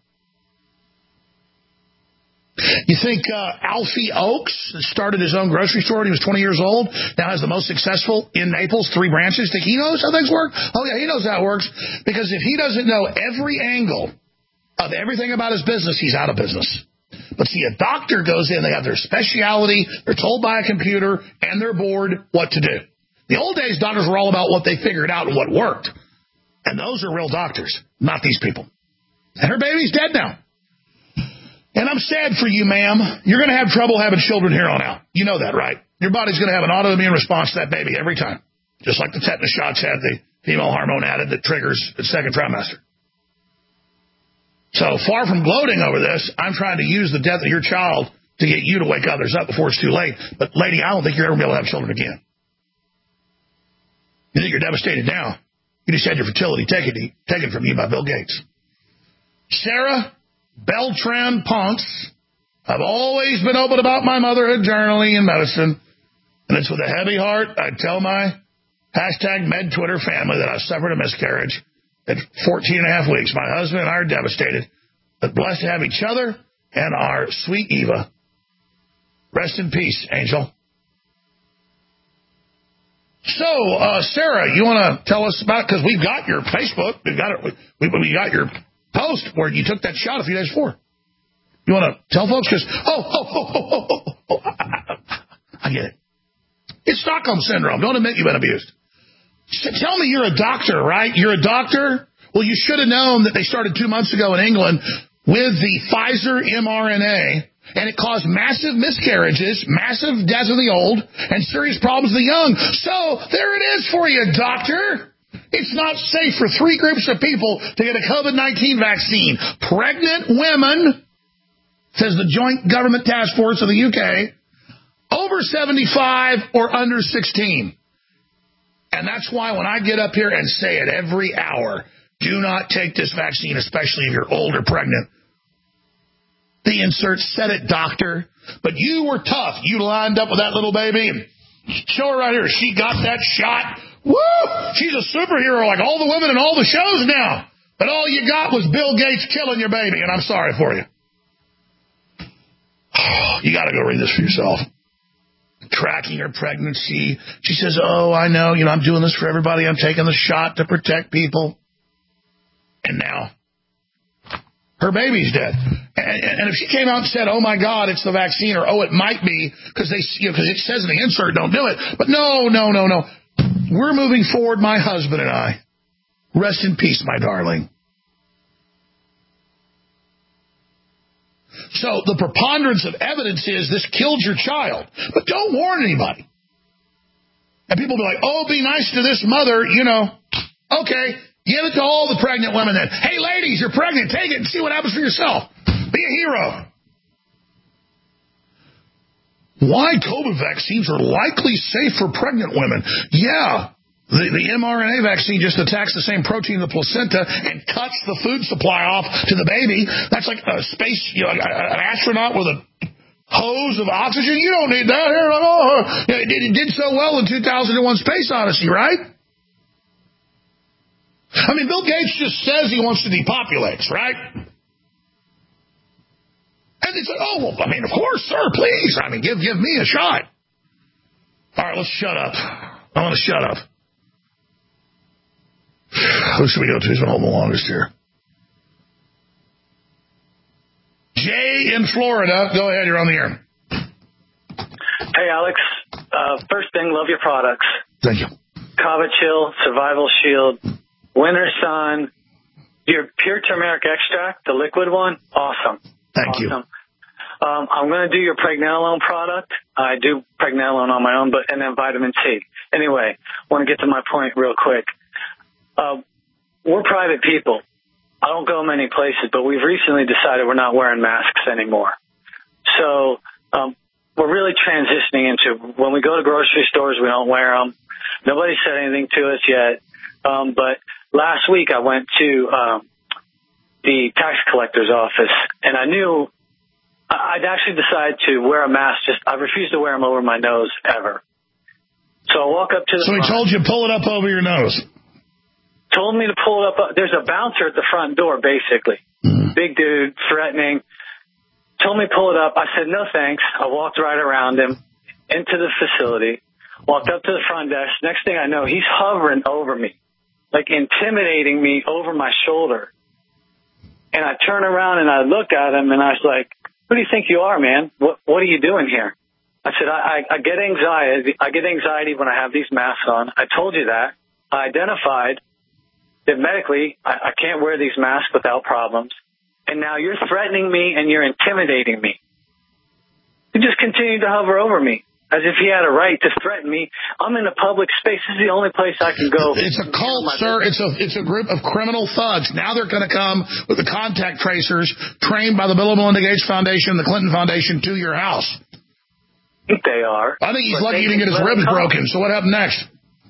You think uh, Alfie Oakes started his own grocery store when he was twenty years old, now has the most successful in Naples, three branches? Think he knows how things work? Oh, yeah, he knows how it works. Because if he doesn't know every angle of everything about his business, he's out of business. But see, a doctor goes in, they have their specialty, they're told by a computer, and they're bored what to do. The old days, doctors were all about what they figured out and what worked. And those are real doctors, not these people. And her baby's dead now. And I'm sad for you, ma'am. You're going to have trouble having children here on out. You know that, right? Your body's going to have an autoimmune response to that baby every time. Just like the tetanus shots had the female hormone added that triggers the second trimester. So far from gloating over this, I'm trying to use the death of your child to get you to wake others up before it's too late. But, lady, I don't think you're ever going to be able to have children again. You think you're devastated now. You just had your fertility taken, taken from you by Bill Gates. Sarah Beltran Ponce. I've always been open about my motherhood journey and medicine. And it's with a heavy heart I tell my hashtag MedTwitter family that I suffered a miscarriage at fourteen and a half weeks. My husband and I are devastated, but blessed to have each other and our sweet Eva. Rest in peace, Angel. So, uh, Sarah, you want to tell us about, because we've got your Facebook, we've got it, we, we got your post where you took that shot a few days before. You want to tell folks? Because, oh, oh, oh, oh, oh, oh, oh I, I get it. It's Stockholm Syndrome. Don't admit you've been abused. So tell me you're a doctor, right? You're a doctor? Well, you should have known that they started two months ago in England with the Pfizer mRNA, and it caused massive miscarriages, massive deaths of the old, and serious problems of the young. So there it is for you, doctor. It's not safe for three groups of people to get a COVID nineteen vaccine. Pregnant women, says the Joint Government Task Force of the U K, over seventy-five or under sixteen. And that's why when I get up here and say it every hour, do not take this vaccine, especially if you're old or pregnant. The insert said it, doctor. But you were tough. You lined up with that little baby. And show her right here. She got that shot. Woo! She's a superhero like all the women in all the shows now. But all you got was Bill Gates killing your baby, and I'm sorry for you. You got to go read this for yourself. Tracking her pregnancy. She says, oh, I know, you know, I'm doing this for everybody. I'm taking the shot to protect people. And now her baby's dead. And, and if she came out and said, oh, my God, it's the vaccine, or, oh, it might be, because they, you know, because it says in the insert, don't do it. But no, no, no, no. We're moving forward, my husband and I. Rest in peace, my darling. So the preponderance of evidence is this killed your child. But don't warn anybody. And people will be like, oh, be nice to this mother, you know. Okay, give it to all the pregnant women then. Hey, ladies, you're pregnant. Take it and see what happens for yourself. Be a hero. Why COVID vaccines are likely safe for pregnant women. Yeah, The, the mRNA vaccine just attacks the same protein in the placenta and cuts the food supply off to the baby. That's like a space, you know, an astronaut with a hose of oxygen. You don't need that. Here, like, oh, it, it did so well in two thousand one Space Odyssey, right? I mean, Bill Gates just says he wants to depopulate, right? And they say, oh, well, I mean, of course, sir, please. I mean, give give me a shot. All right, let's shut up. I want to shut up. Who should we go to? Who's been holding the longest here? Jay in Florida. Go ahead. You're on the air. Hey, Alex. Uh, first thing, love your products. Thank you. Kava Chill, Survival Shield, Winter Sun, your pure turmeric extract, the liquid one, awesome. Thank awesome. you. Um, I'm going to do your pregnenolone product. I do pregnenolone on my own, but and then vitamin C. Anyway, I want to get to my point real quick. Uh, we're private people. I don't go many places, but we've recently decided we're not wearing masks anymore. So um, we're really transitioning into when we go to grocery stores, we don't wear them. Nobody said anything to us yet. Um, but last week I went to um, the tax collector's office, and I knew I'd actually decided to wear a mask. Just I refuse to wear them over my nose ever. So I walk up to the So he front. told you pull it up over your nose. Told me to pull it up. There's a bouncer at the front door, basically. Mm. Big dude, threatening. Told me pull it up. I said, no thanks. I walked right around him into the facility, walked up to the front desk. Next thing I know, he's hovering over me, like intimidating me over my shoulder. And I turn around and I look at him and I was like, who do you think you are, man? What What are you doing here? I said, I, I, I get anxiety. I get anxiety when I have these masks on. I told you that. I identified that medically I, I can't wear these masks without problems. And now you're threatening me and you're intimidating me. You just continue to hover over me as if he had a right to threaten me. I'm in a public space. This is the only place I can go. It's a cult, sir. It's a it's a group of criminal thugs. Now they're going to come with the contact tracers trained by the Bill and Melinda Gates Foundation, the Clinton Foundation, to your house. I think they are. I think he's But lucky he they didn't get his let ribs him come. broken. So what happened next?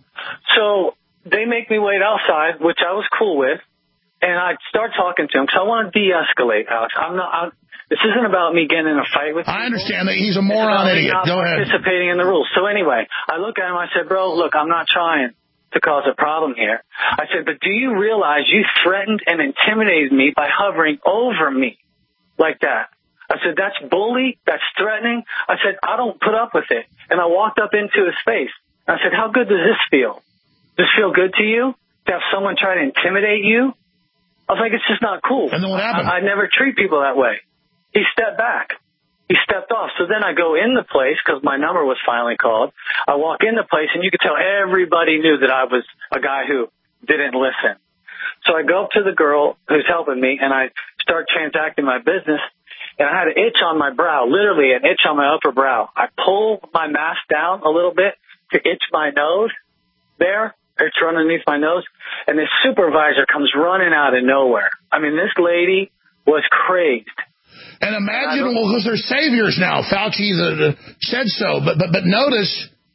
So they make me wait outside, which I was cool with, and I start talking to him because I want to de-escalate, Alex. I'm not. I'm, this isn't about me getting in a fight with you. I understand that he's a moron idiot. Go ahead. Participating in the rules. So anyway, I look at him. I said, bro, look, I'm not trying to cause a problem here. I said, but do you realize you threatened and intimidated me by hovering over me like that? I said, that's bully. That's threatening. I said, I don't put up with it. And I walked up into his face. I said, how good does this feel? Does this feel good to you to have someone try to intimidate you? I was like, it's just not cool. And then what happened? I, I never treat people that way. He stepped back. He stepped off. So then I go in the place because my number was finally called. I walk in the place, and you could tell everybody knew that I was a guy who didn't listen. So I go up to the girl who's helping me, and I start transacting my business, and I had an itch on my brow, literally an itch on my upper brow. I pull my mask down a little bit to itch my nose there. It's running underneath my nose, and this supervisor comes running out of nowhere. I mean, this lady was crazed. And imagine, well, because they're saviors now. Fauci the, the, said so. But but but notice,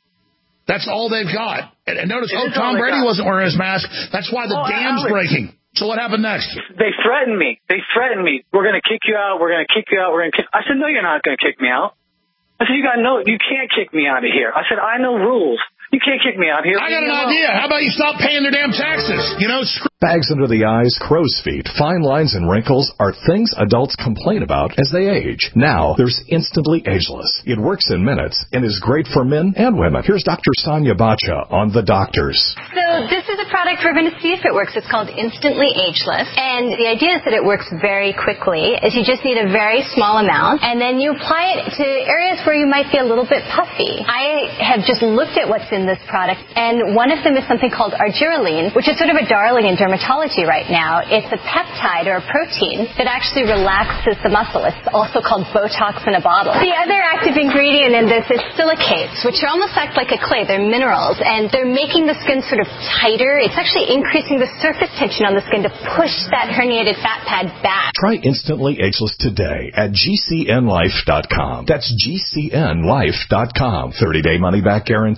that's all they've got. And, and notice, It oh, is all Tom they Brady got. wasn't wearing his mask. That's why the Oh, dam's Alex. breaking. So what happened next? They threatened me. They threatened me. We're going to kick you out. We're going to kick you out. We're going to kick. I said, no, you're not going to kick me out. I said, you got no. You can't kick me out of here. I said, I know rules. You can't kick me out here. I got Leave an me alone. idea. How about you stop paying their damn taxes? You know, screw Bags under the eyes, crow's feet, fine lines, and wrinkles are things adults complain about as they age. Now, there's Instantly Ageless. It works in minutes and is great for men and women. Here's Doctor Sonia Bacha on The Doctors. So this is a product we're going to see if it works. It's called Instantly Ageless. And the idea is that it works very quickly. Is you just need a very small amount, and then you apply it to areas where you might be a little bit puffy. I have just looked at what's in this product, and one of them is something called argireline, which is sort of a darling in dermatology right now. It's a peptide or a protein that actually relaxes the muscle. It's also called Botox in a bottle. The other active ingredient in this is silicates, which are almost act like a clay. They're minerals, and they're making the skin sort of tighter. It's actually increasing the surface tension on the skin to push that herniated fat pad back. Try Instantly Ageless today at G C N life dot com. That's G C N life dot com. thirty day money-back guarantee and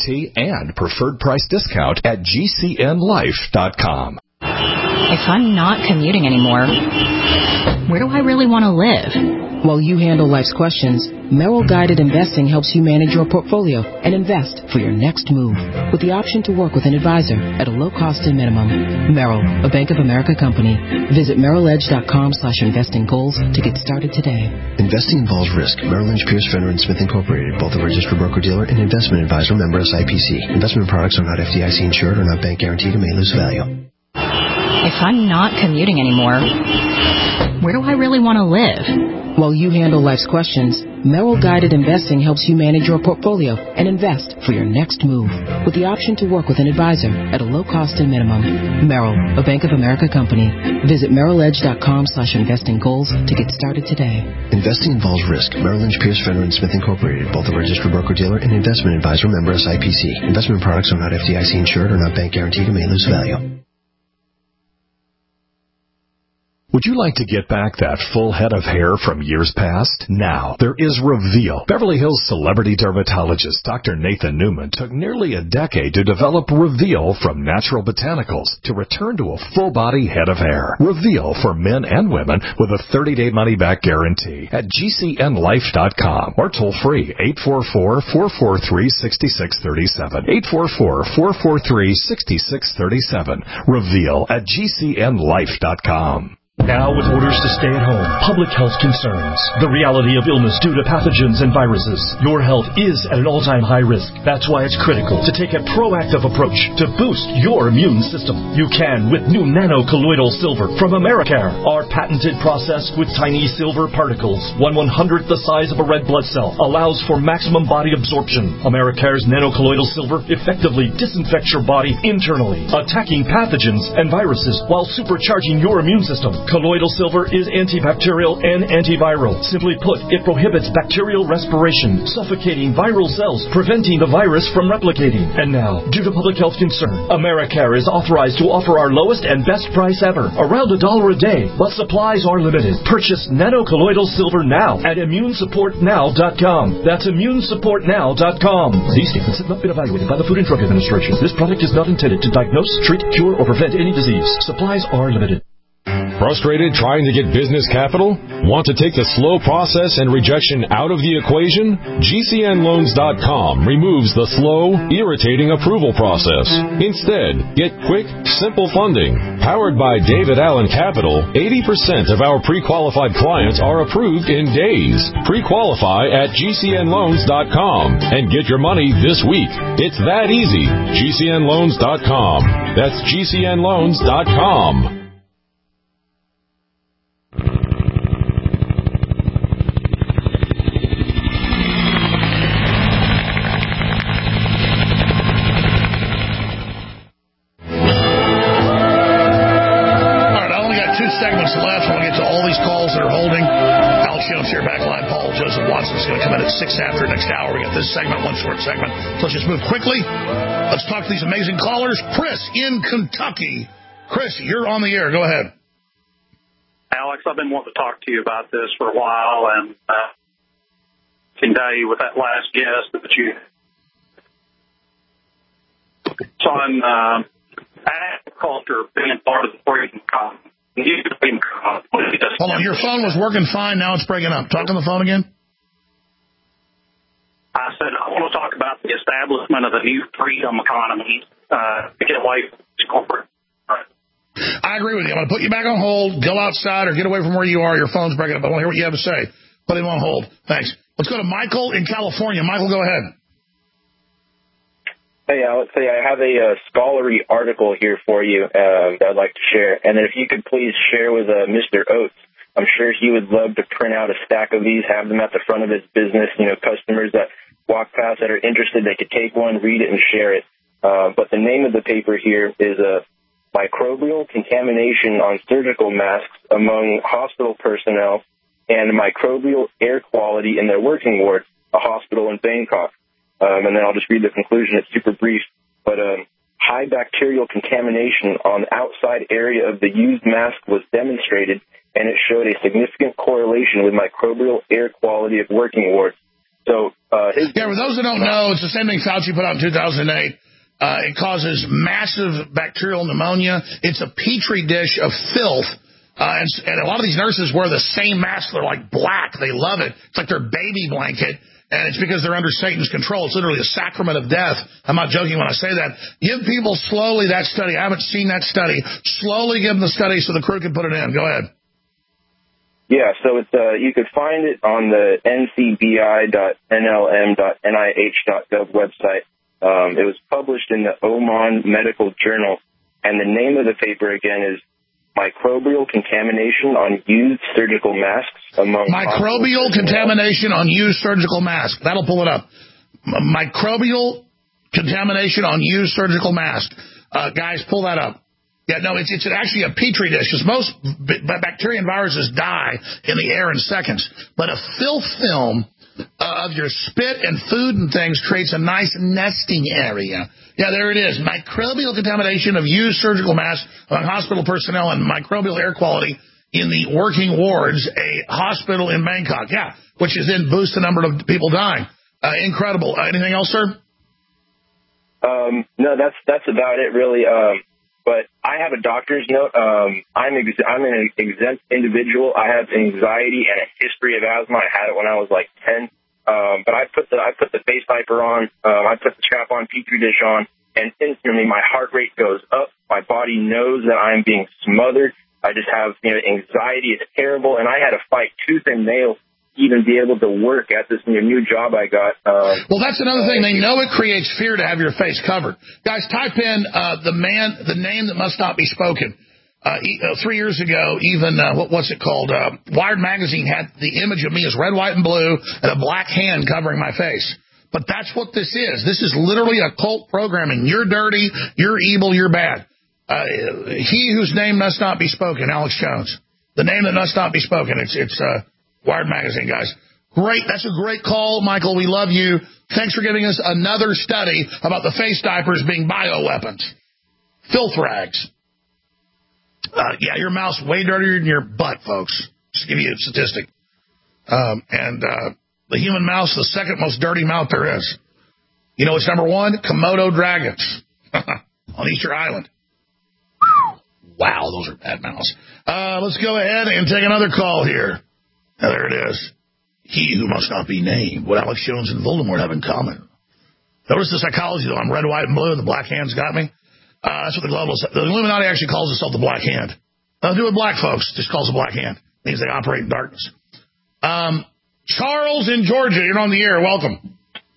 and preferred price discount at G C N life dot com. If I'm not commuting anymore, where do I really want to live? While you handle life's questions, Merrill Guided Investing helps you manage your portfolio and invest for your next move with the option to work with an advisor at a low cost and minimum. Merrill, a Bank of America company. Visit Merrill Edge dot com slash investing goals to get started today. Investing involves risk. Merrill Lynch, Pierce, Fenner and Smith Incorporated, both a registered broker-dealer and investment advisor, member S I P C. Investment products are not F D I C insured or not bank guaranteed and may lose value. If I'm not commuting anymore, where do I really want to live? While you handle life's questions, Merrill Guided Investing helps you manage your portfolio and invest for your next move with the option to work with an advisor at a low cost and minimum. Merrill, a Bank of America company. Visit Merrill Edge dot com slash investing goals to get started today. Investing involves risk. Merrill Lynch, Pierce, Fenner and Smith Incorporated, both a registered broker-dealer and investment advisor, member S I P C. Investment products are not F D I C insured or not bank guaranteed and may lose value. Would you like to get back that full head of hair from years past? Now, there is Reveal. Beverly Hills celebrity dermatologist Doctor Nathan Newman took nearly a decade to develop Reveal from natural botanicals to return to a full-body head of hair. Reveal for men and women with a thirty-day money-back guarantee at G C N life dot com or toll-free eight four four, four four three, six six three seven. eight four four, four four three, six six three seven. Reveal at G C N life dot com. Now with orders to stay at home, public health concerns, the reality of illness due to pathogens and viruses, your health is at an all-time high risk. That's why it's critical to take a proactive approach to boost your immune system. You can with new nano-colloidal silver from Americare, our patented process with tiny silver particles, one one-hundredth the size of a red blood cell, allows for maximum body absorption. Americare's nano-colloidal silver effectively disinfects your body internally, attacking pathogens and viruses while supercharging your immune system. Colloidal silver is antibacterial and antiviral. Simply put, it prohibits bacterial respiration, suffocating viral cells, preventing the virus from replicating. And now, due to public health concern, Americare is authorized to offer our lowest and best price ever, around a dollar a day, but supplies are limited. Purchase nano-colloidal silver now at immune support now dot com. That's immune support now dot com. These statements have not been evaluated by the Food and Drug Administration. This product is not intended to diagnose, treat, cure, or prevent any disease. Supplies are limited. Frustrated trying to get business capital? Want to take the slow process and rejection out of the equation? G C N loans dot com removes the slow, irritating approval process. Instead, get quick, simple funding. Powered by David Allen Capital, eighty percent of our pre-qualified clients are approved in days. Pre-qualify at G C N loans dot com and get your money this week. It's that easy. G C N loans dot com. That's G C N loans dot com. Segments left. When we get to all these calls that are holding, Alex Jones here, backline. Paul Joseph Watson is going to come in at six after next hour. We got this segment, one short segment. So let's just move quickly. Let's talk to these amazing callers. Chris in Kentucky. Chris, you're on the air. Go ahead. Alex, I've been wanting to talk to you about this for a while, and uh, I can tell you with that last guest that you it's on uh, agriculture being part of the freedom economy. Hold on, your phone was working fine. Now it's breaking up. Talk on the phone again. I said I want to talk about the establishment of the new freedom economy uh, to get away from corporate. I agree with you. I'm going to put you back on hold. Go outside or get away from where you are. Your phone's breaking up. I want to hear what you have to say. Put him on hold. Thanks. Let's go to Michael in California. Michael, go ahead. Hey, Alex. Hey, I have a uh, scholarly article here for you uh, that I'd like to share. And then if you could please share with uh, Mister Oates, I'm sure he would love to print out a stack of these, have them at the front of his business. You know, customers that walk past that are interested, they could take one, read it, and share it. Uh, but the name of the paper here is uh, Microbial Contamination on Surgical Masks Among Hospital Personnel and Microbial Air Quality in Their Working Wards, a hospital in Bangkok. Um, and then I'll just read the conclusion. It's super brief. But um, high bacterial contamination on the outside area of the used mask was demonstrated, and it showed a significant correlation with microbial air quality of working wards. So Uh, his yeah, for those that don't know, it's the same thing Fauci put out in two thousand eight. Uh, it causes massive bacterial pneumonia. It's a petri dish of filth. Uh, and, and a lot of these nurses wear the same mask. They're like black. They love it. It's like their baby blanket. And it's because they're under Satan's control. It's literally a sacrament of death. I'm not joking when I say that. Give people slowly that study. I haven't seen that study. Slowly give them the study so the crew can put it in. Go ahead. Yeah, so it's uh, you could find it on the N C B I dot N L M dot N I H dot gov website. Um, it was published in the Oman Medical Journal, and the name of the paper again is Microbial Contamination on Used Surgical Masks Among Microbial Contamination on Used Surgical Masks. That'll pull it up. M- microbial Contamination on Used Surgical Masks. Uh, guys, pull that up. Yeah, no, it's it's actually a petri dish, because most b- bacteria and viruses die in the air in seconds. But a filth film uh, of your spit and food and things creates a nice nesting area. Yeah, there it is. Microbial contamination of used surgical masks among hospital personnel and microbial air quality in the working wards, a hospital in Bangkok. Yeah, which has then boosted the number of people dying. Uh, incredible. Uh, anything else, sir? Um, no, that's that's about it, really. Um, but I have a doctor's note. Um, I'm ex- I'm an exempt individual. I have anxiety and a history of asthma. I had it when I was like ten. Um, but I put the I put the face diaper on. Um, I put the strap on petri dish on, and instantly my heart rate goes up. My body knows that I'm being smothered. I just have you know anxiety. It's terrible, and I had to fight tooth and nail to even be able to work at this new, new job I got. Um, well, that's another thing. They know it creates fear to have your face covered. Guys, type in uh, the man, the name that must not be spoken. Uh, e- uh, three years ago, even, uh, what, what's it called? Uh, Wired Magazine had the image of me as red, white, and blue and a black hand covering my face. But that's what this is. This is literally occult programming. You're dirty, you're evil, you're bad. Uh, he whose name must not be spoken, Alex Jones. The name that must not be spoken. It's, it's, uh, Wired Magazine, guys. Great. That's a great call, Michael. We love you. Thanks for giving us another study about the face diapers being bioweapons. Filth rags. Uh, yeah, your mouth's way dirtier than your butt, folks. Just to give you a statistic. Um, and uh, the human mouth's the second most dirty mouth there is. You know what's number one? Komodo dragons on Easter Island. Wow, those are bad mouths. Uh, let's go ahead and take another call here. Now, there it is. He who must not be named. What Alex Jones and Voldemort have in common. Notice the psychology, though. I'm red, white, and blue, and the black hand's got me. Uh, that's what the globalists, the Illuminati actually calls itself the Black Hand. Don't do it, black folks. Just calls it Black Hand. It means they operate in darkness. Um, Charles in Georgia, you're on the air. Welcome.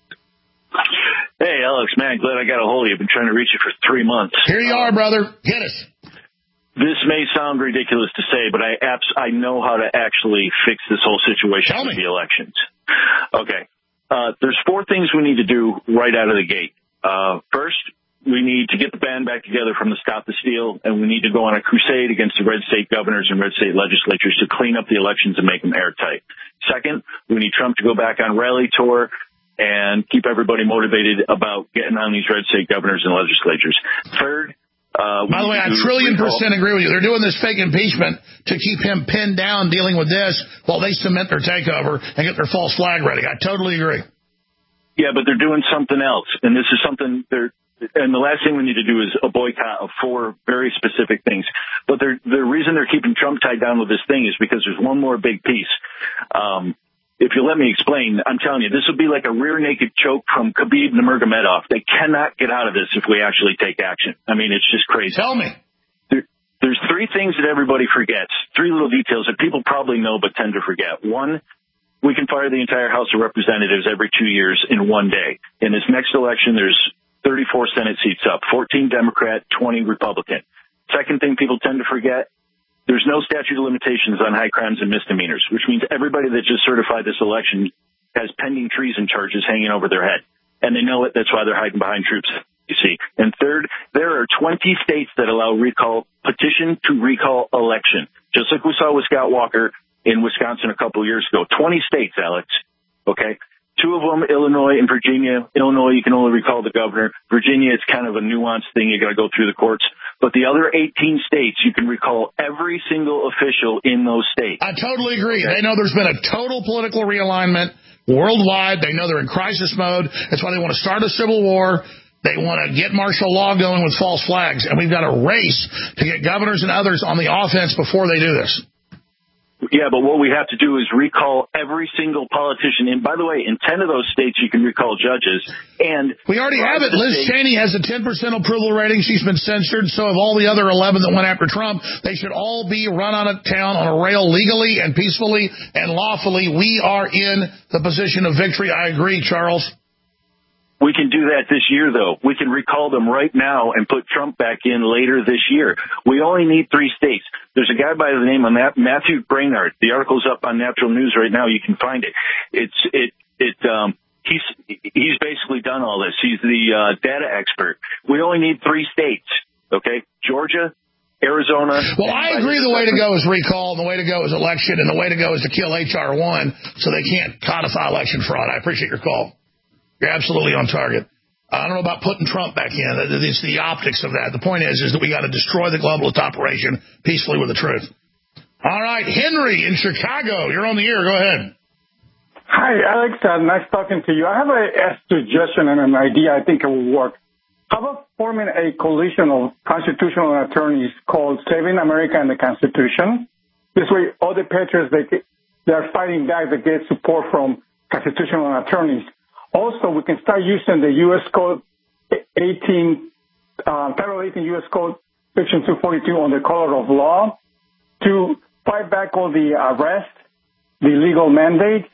Hey, Alex, man, glad I got a hold of you. I've been trying to reach you for three months. Here you are, brother. Hit us. This may sound ridiculous to say, but I abs- I know how to actually fix this whole situation with the elections. Okay. Uh, there's four things we need to do right out of the gate. Uh, first, we need to get the band back together from the Stop the Steal, and we need to go on a crusade against the red state governors and red state legislatures to clean up the elections and make them airtight. Second, we need Trump to go back on rally tour and keep everybody motivated about getting on these red state governors and legislatures. Third, Uh, By the way, I trillion percent agree with you. They're doing this fake impeachment to keep him pinned down dealing with this while they cement their takeover and get their false flag ready. I totally agree. Yeah, but they're doing something else. And this is something they're, and the last thing we need to do is a boycott of four very specific things. But they're, the reason they're keeping Trump tied down with this thing is because there's one more big piece. Um, If you let me explain, I'm telling you, this would be like a rear naked choke from Khabib Nurmagomedov. They cannot get out of this if we actually take action. I mean, it's just crazy. Tell me. There, there's three things that everybody forgets, three little details that people probably know but tend to forget. One, we can fire the entire House of Representatives every two years in one day. In this next election, there's thirty-four Senate seats up, fourteen Democrat, twenty Republican. Second thing people tend to forget, there's no statute of limitations on high crimes and misdemeanors, which means everybody that just certified this election has pending treason charges hanging over their head. And they know it. That's why they're hiding behind troops, you see. And third, there are twenty states that allow recall, petition to recall election, just like we saw with Scott Walker in Wisconsin a couple of years ago. twenty states, Alex. Okay. Two of them, Illinois and Virginia. Illinois, you can only recall the governor. Virginia, it's kind of a nuanced thing. You got to go through the courts. But the other eighteen states, you can recall every single official in those states. I totally agree. Okay. They know there's been a total political realignment. worldwide. They know they're in crisis mode. That's why they want to start a civil war. They want to get martial law going with false flags. And we've got a race to get governors and others on the offense before they do this. Yeah, but what we have to do is recall every single politician. And by the way, in ten of those states, you can recall judges. And we already have it. Liz states, Cheney has a ten percent approval rating. She's been censured. So have all the other eleven that went after Trump. They should all be run out of town on a rail legally and peacefully and lawfully. We are in the position of victory. I agree, Charles. We can do that this year, though. We can recall them right now and put Trump back in later this year. We only need three states. There's a guy by the name of Matthew Brainard. The article's up on Natural News right now. You can find it. It's it it um he's he's basically done all this. He's the uh, data expert. We only need three states. Okay, Georgia, Arizona. Well, I agree. The way to go is recall, and the way to go is election, and the way to go is to kill H R one so they can't codify election fraud. I appreciate your call. You're absolutely on target. I don't know about putting Trump back in. It's the optics of that. The point is, is that we got to destroy the globalist operation peacefully with the truth. All right, Henry in Chicago. You're on the air. Go ahead. Hi, Alex. Uh, nice talking to you. I have a, a suggestion and an idea I think it will work. How about forming a coalition of constitutional attorneys called Saving America and the Constitution? This way, all the patriots, they, they are fighting back, they get support from constitutional attorneys. Also, we can start using the U S Code eighteen, uh, Title eighteen U S Code Section two forty-two on the color of law to fight back all the arrests, the illegal mandates,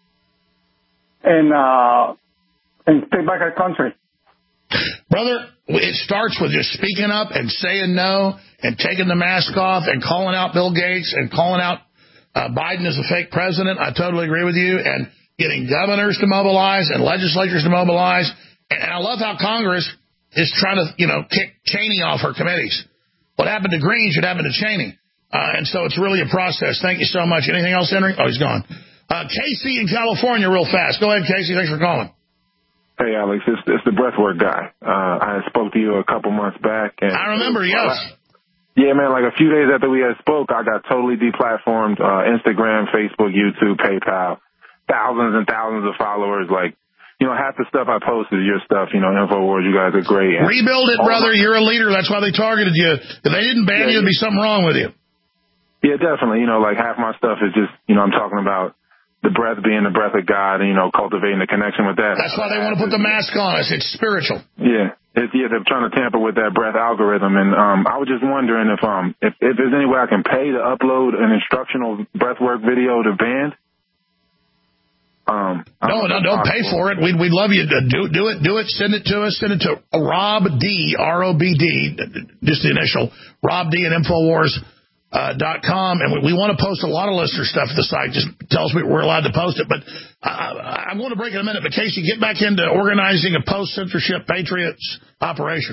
and uh, and take back our country. Brother, it starts with just speaking up and saying no and taking the mask off and calling out Bill Gates and calling out uh, Biden as a fake president. I totally agree with you. And getting governors to mobilize and legislatures to mobilize. And, and I love how Congress is trying to, you know, kick Cheney off her committees. What happened to Green should happen to Cheney. Uh, and so it's really a process. Thank you so much. Anything else, Henry? Oh, he's gone. Uh, Casey in California, real fast. Go ahead, Casey. Thanks for calling. Hey, Alex. It's, it's the breathwork guy. Uh, I spoke to you a couple months back. And I remember, yes. Yeah, man, like a few days after we had spoke, I got totally deplatformed. Uh, Instagram, Facebook, YouTube, PayPal. Thousands and thousands of followers. Like, you know, half the stuff I post is your stuff. You know, InfoWars, you guys are great. And rebuild it, brother. My- You're a leader. That's why they targeted you. If they didn't ban yeah, you, there'd be something wrong with you. Yeah, definitely. You know, like half my stuff is just, you know, I'm talking about the breath being the breath of God and, you know, cultivating the connection with that. That's why they want to put the mask on us. It's spiritual. Yeah. It's, yeah, they're trying to tamper with that breath algorithm. And um, I was just wondering if, um, if, if there's any way I can pay to upload an instructional breathwork video to Band. Um, no, no, don't pay for it. We'd, we'd love you to do, do it, do it, send it to us, send it to Rob D, R O B D, just the initial, Rob D at Infowars dot com. And we, we want to post a lot of listener stuff to the site. Just tell us we're allowed to post it. But uh, I'm going to break in a minute. But Casey, get back into organizing a post-censorship Patriots operation.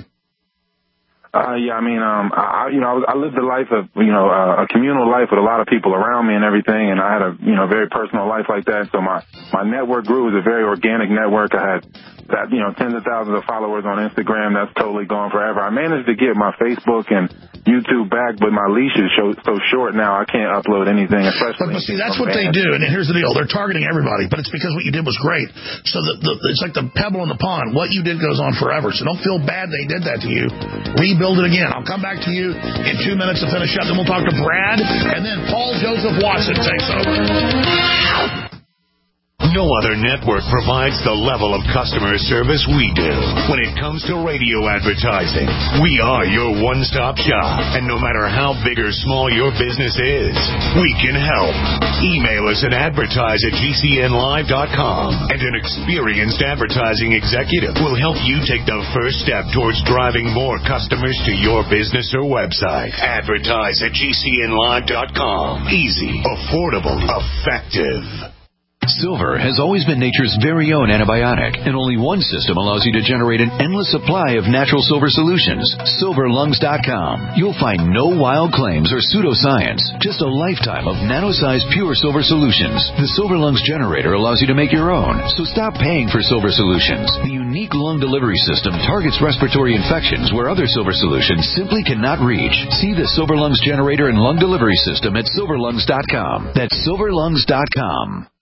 Uh, yeah, I mean, um, I, you know, I, I lived a life of, you know, uh, a communal life with a lot of people around me and everything, and I had a, you know, very personal life like that. So my, my network grew. It was a very organic network. I had that, you know, tens of thousands of followers on Instagram. That's totally gone forever. I managed to get my Facebook and YouTube back, but my leash is so, so short now I can't upload anything, especially. But, but see, that's what they do, and here's the deal. They're targeting everybody, but it's because what you did was great. So the, the, it's like the pebble in the pond. What you did goes on forever, so don't feel bad they did that to you. Rebuild it again. I'll come back to you in two minutes to finish up, then we'll talk to Brad, and then Paul Joseph Watson takes over. No other network provides the level of customer service we do. When it comes to radio advertising, we are your one-stop shop. And no matter how big or small your business is, we can help. Email us at advertise at G C N live dot com, and an experienced advertising executive will help you take the first step towards driving more customers to your business or website. Advertise at G C N live dot com. Easy, affordable, effective. Silver has always been nature's very own antibiotic, and only one system allows you to generate an endless supply of natural silver solutions. silver lungs dot com. You'll find no wild claims or pseudoscience, just a lifetime of nano-sized pure silver solutions. The Silver Lungs generator allows you to make your own, so stop paying for silver solutions. The unique lung delivery system targets respiratory infections where other silver solutions simply cannot reach. See the Silver Lungs generator and lung delivery system at silver lungs dot com. That's silver lungs dot com.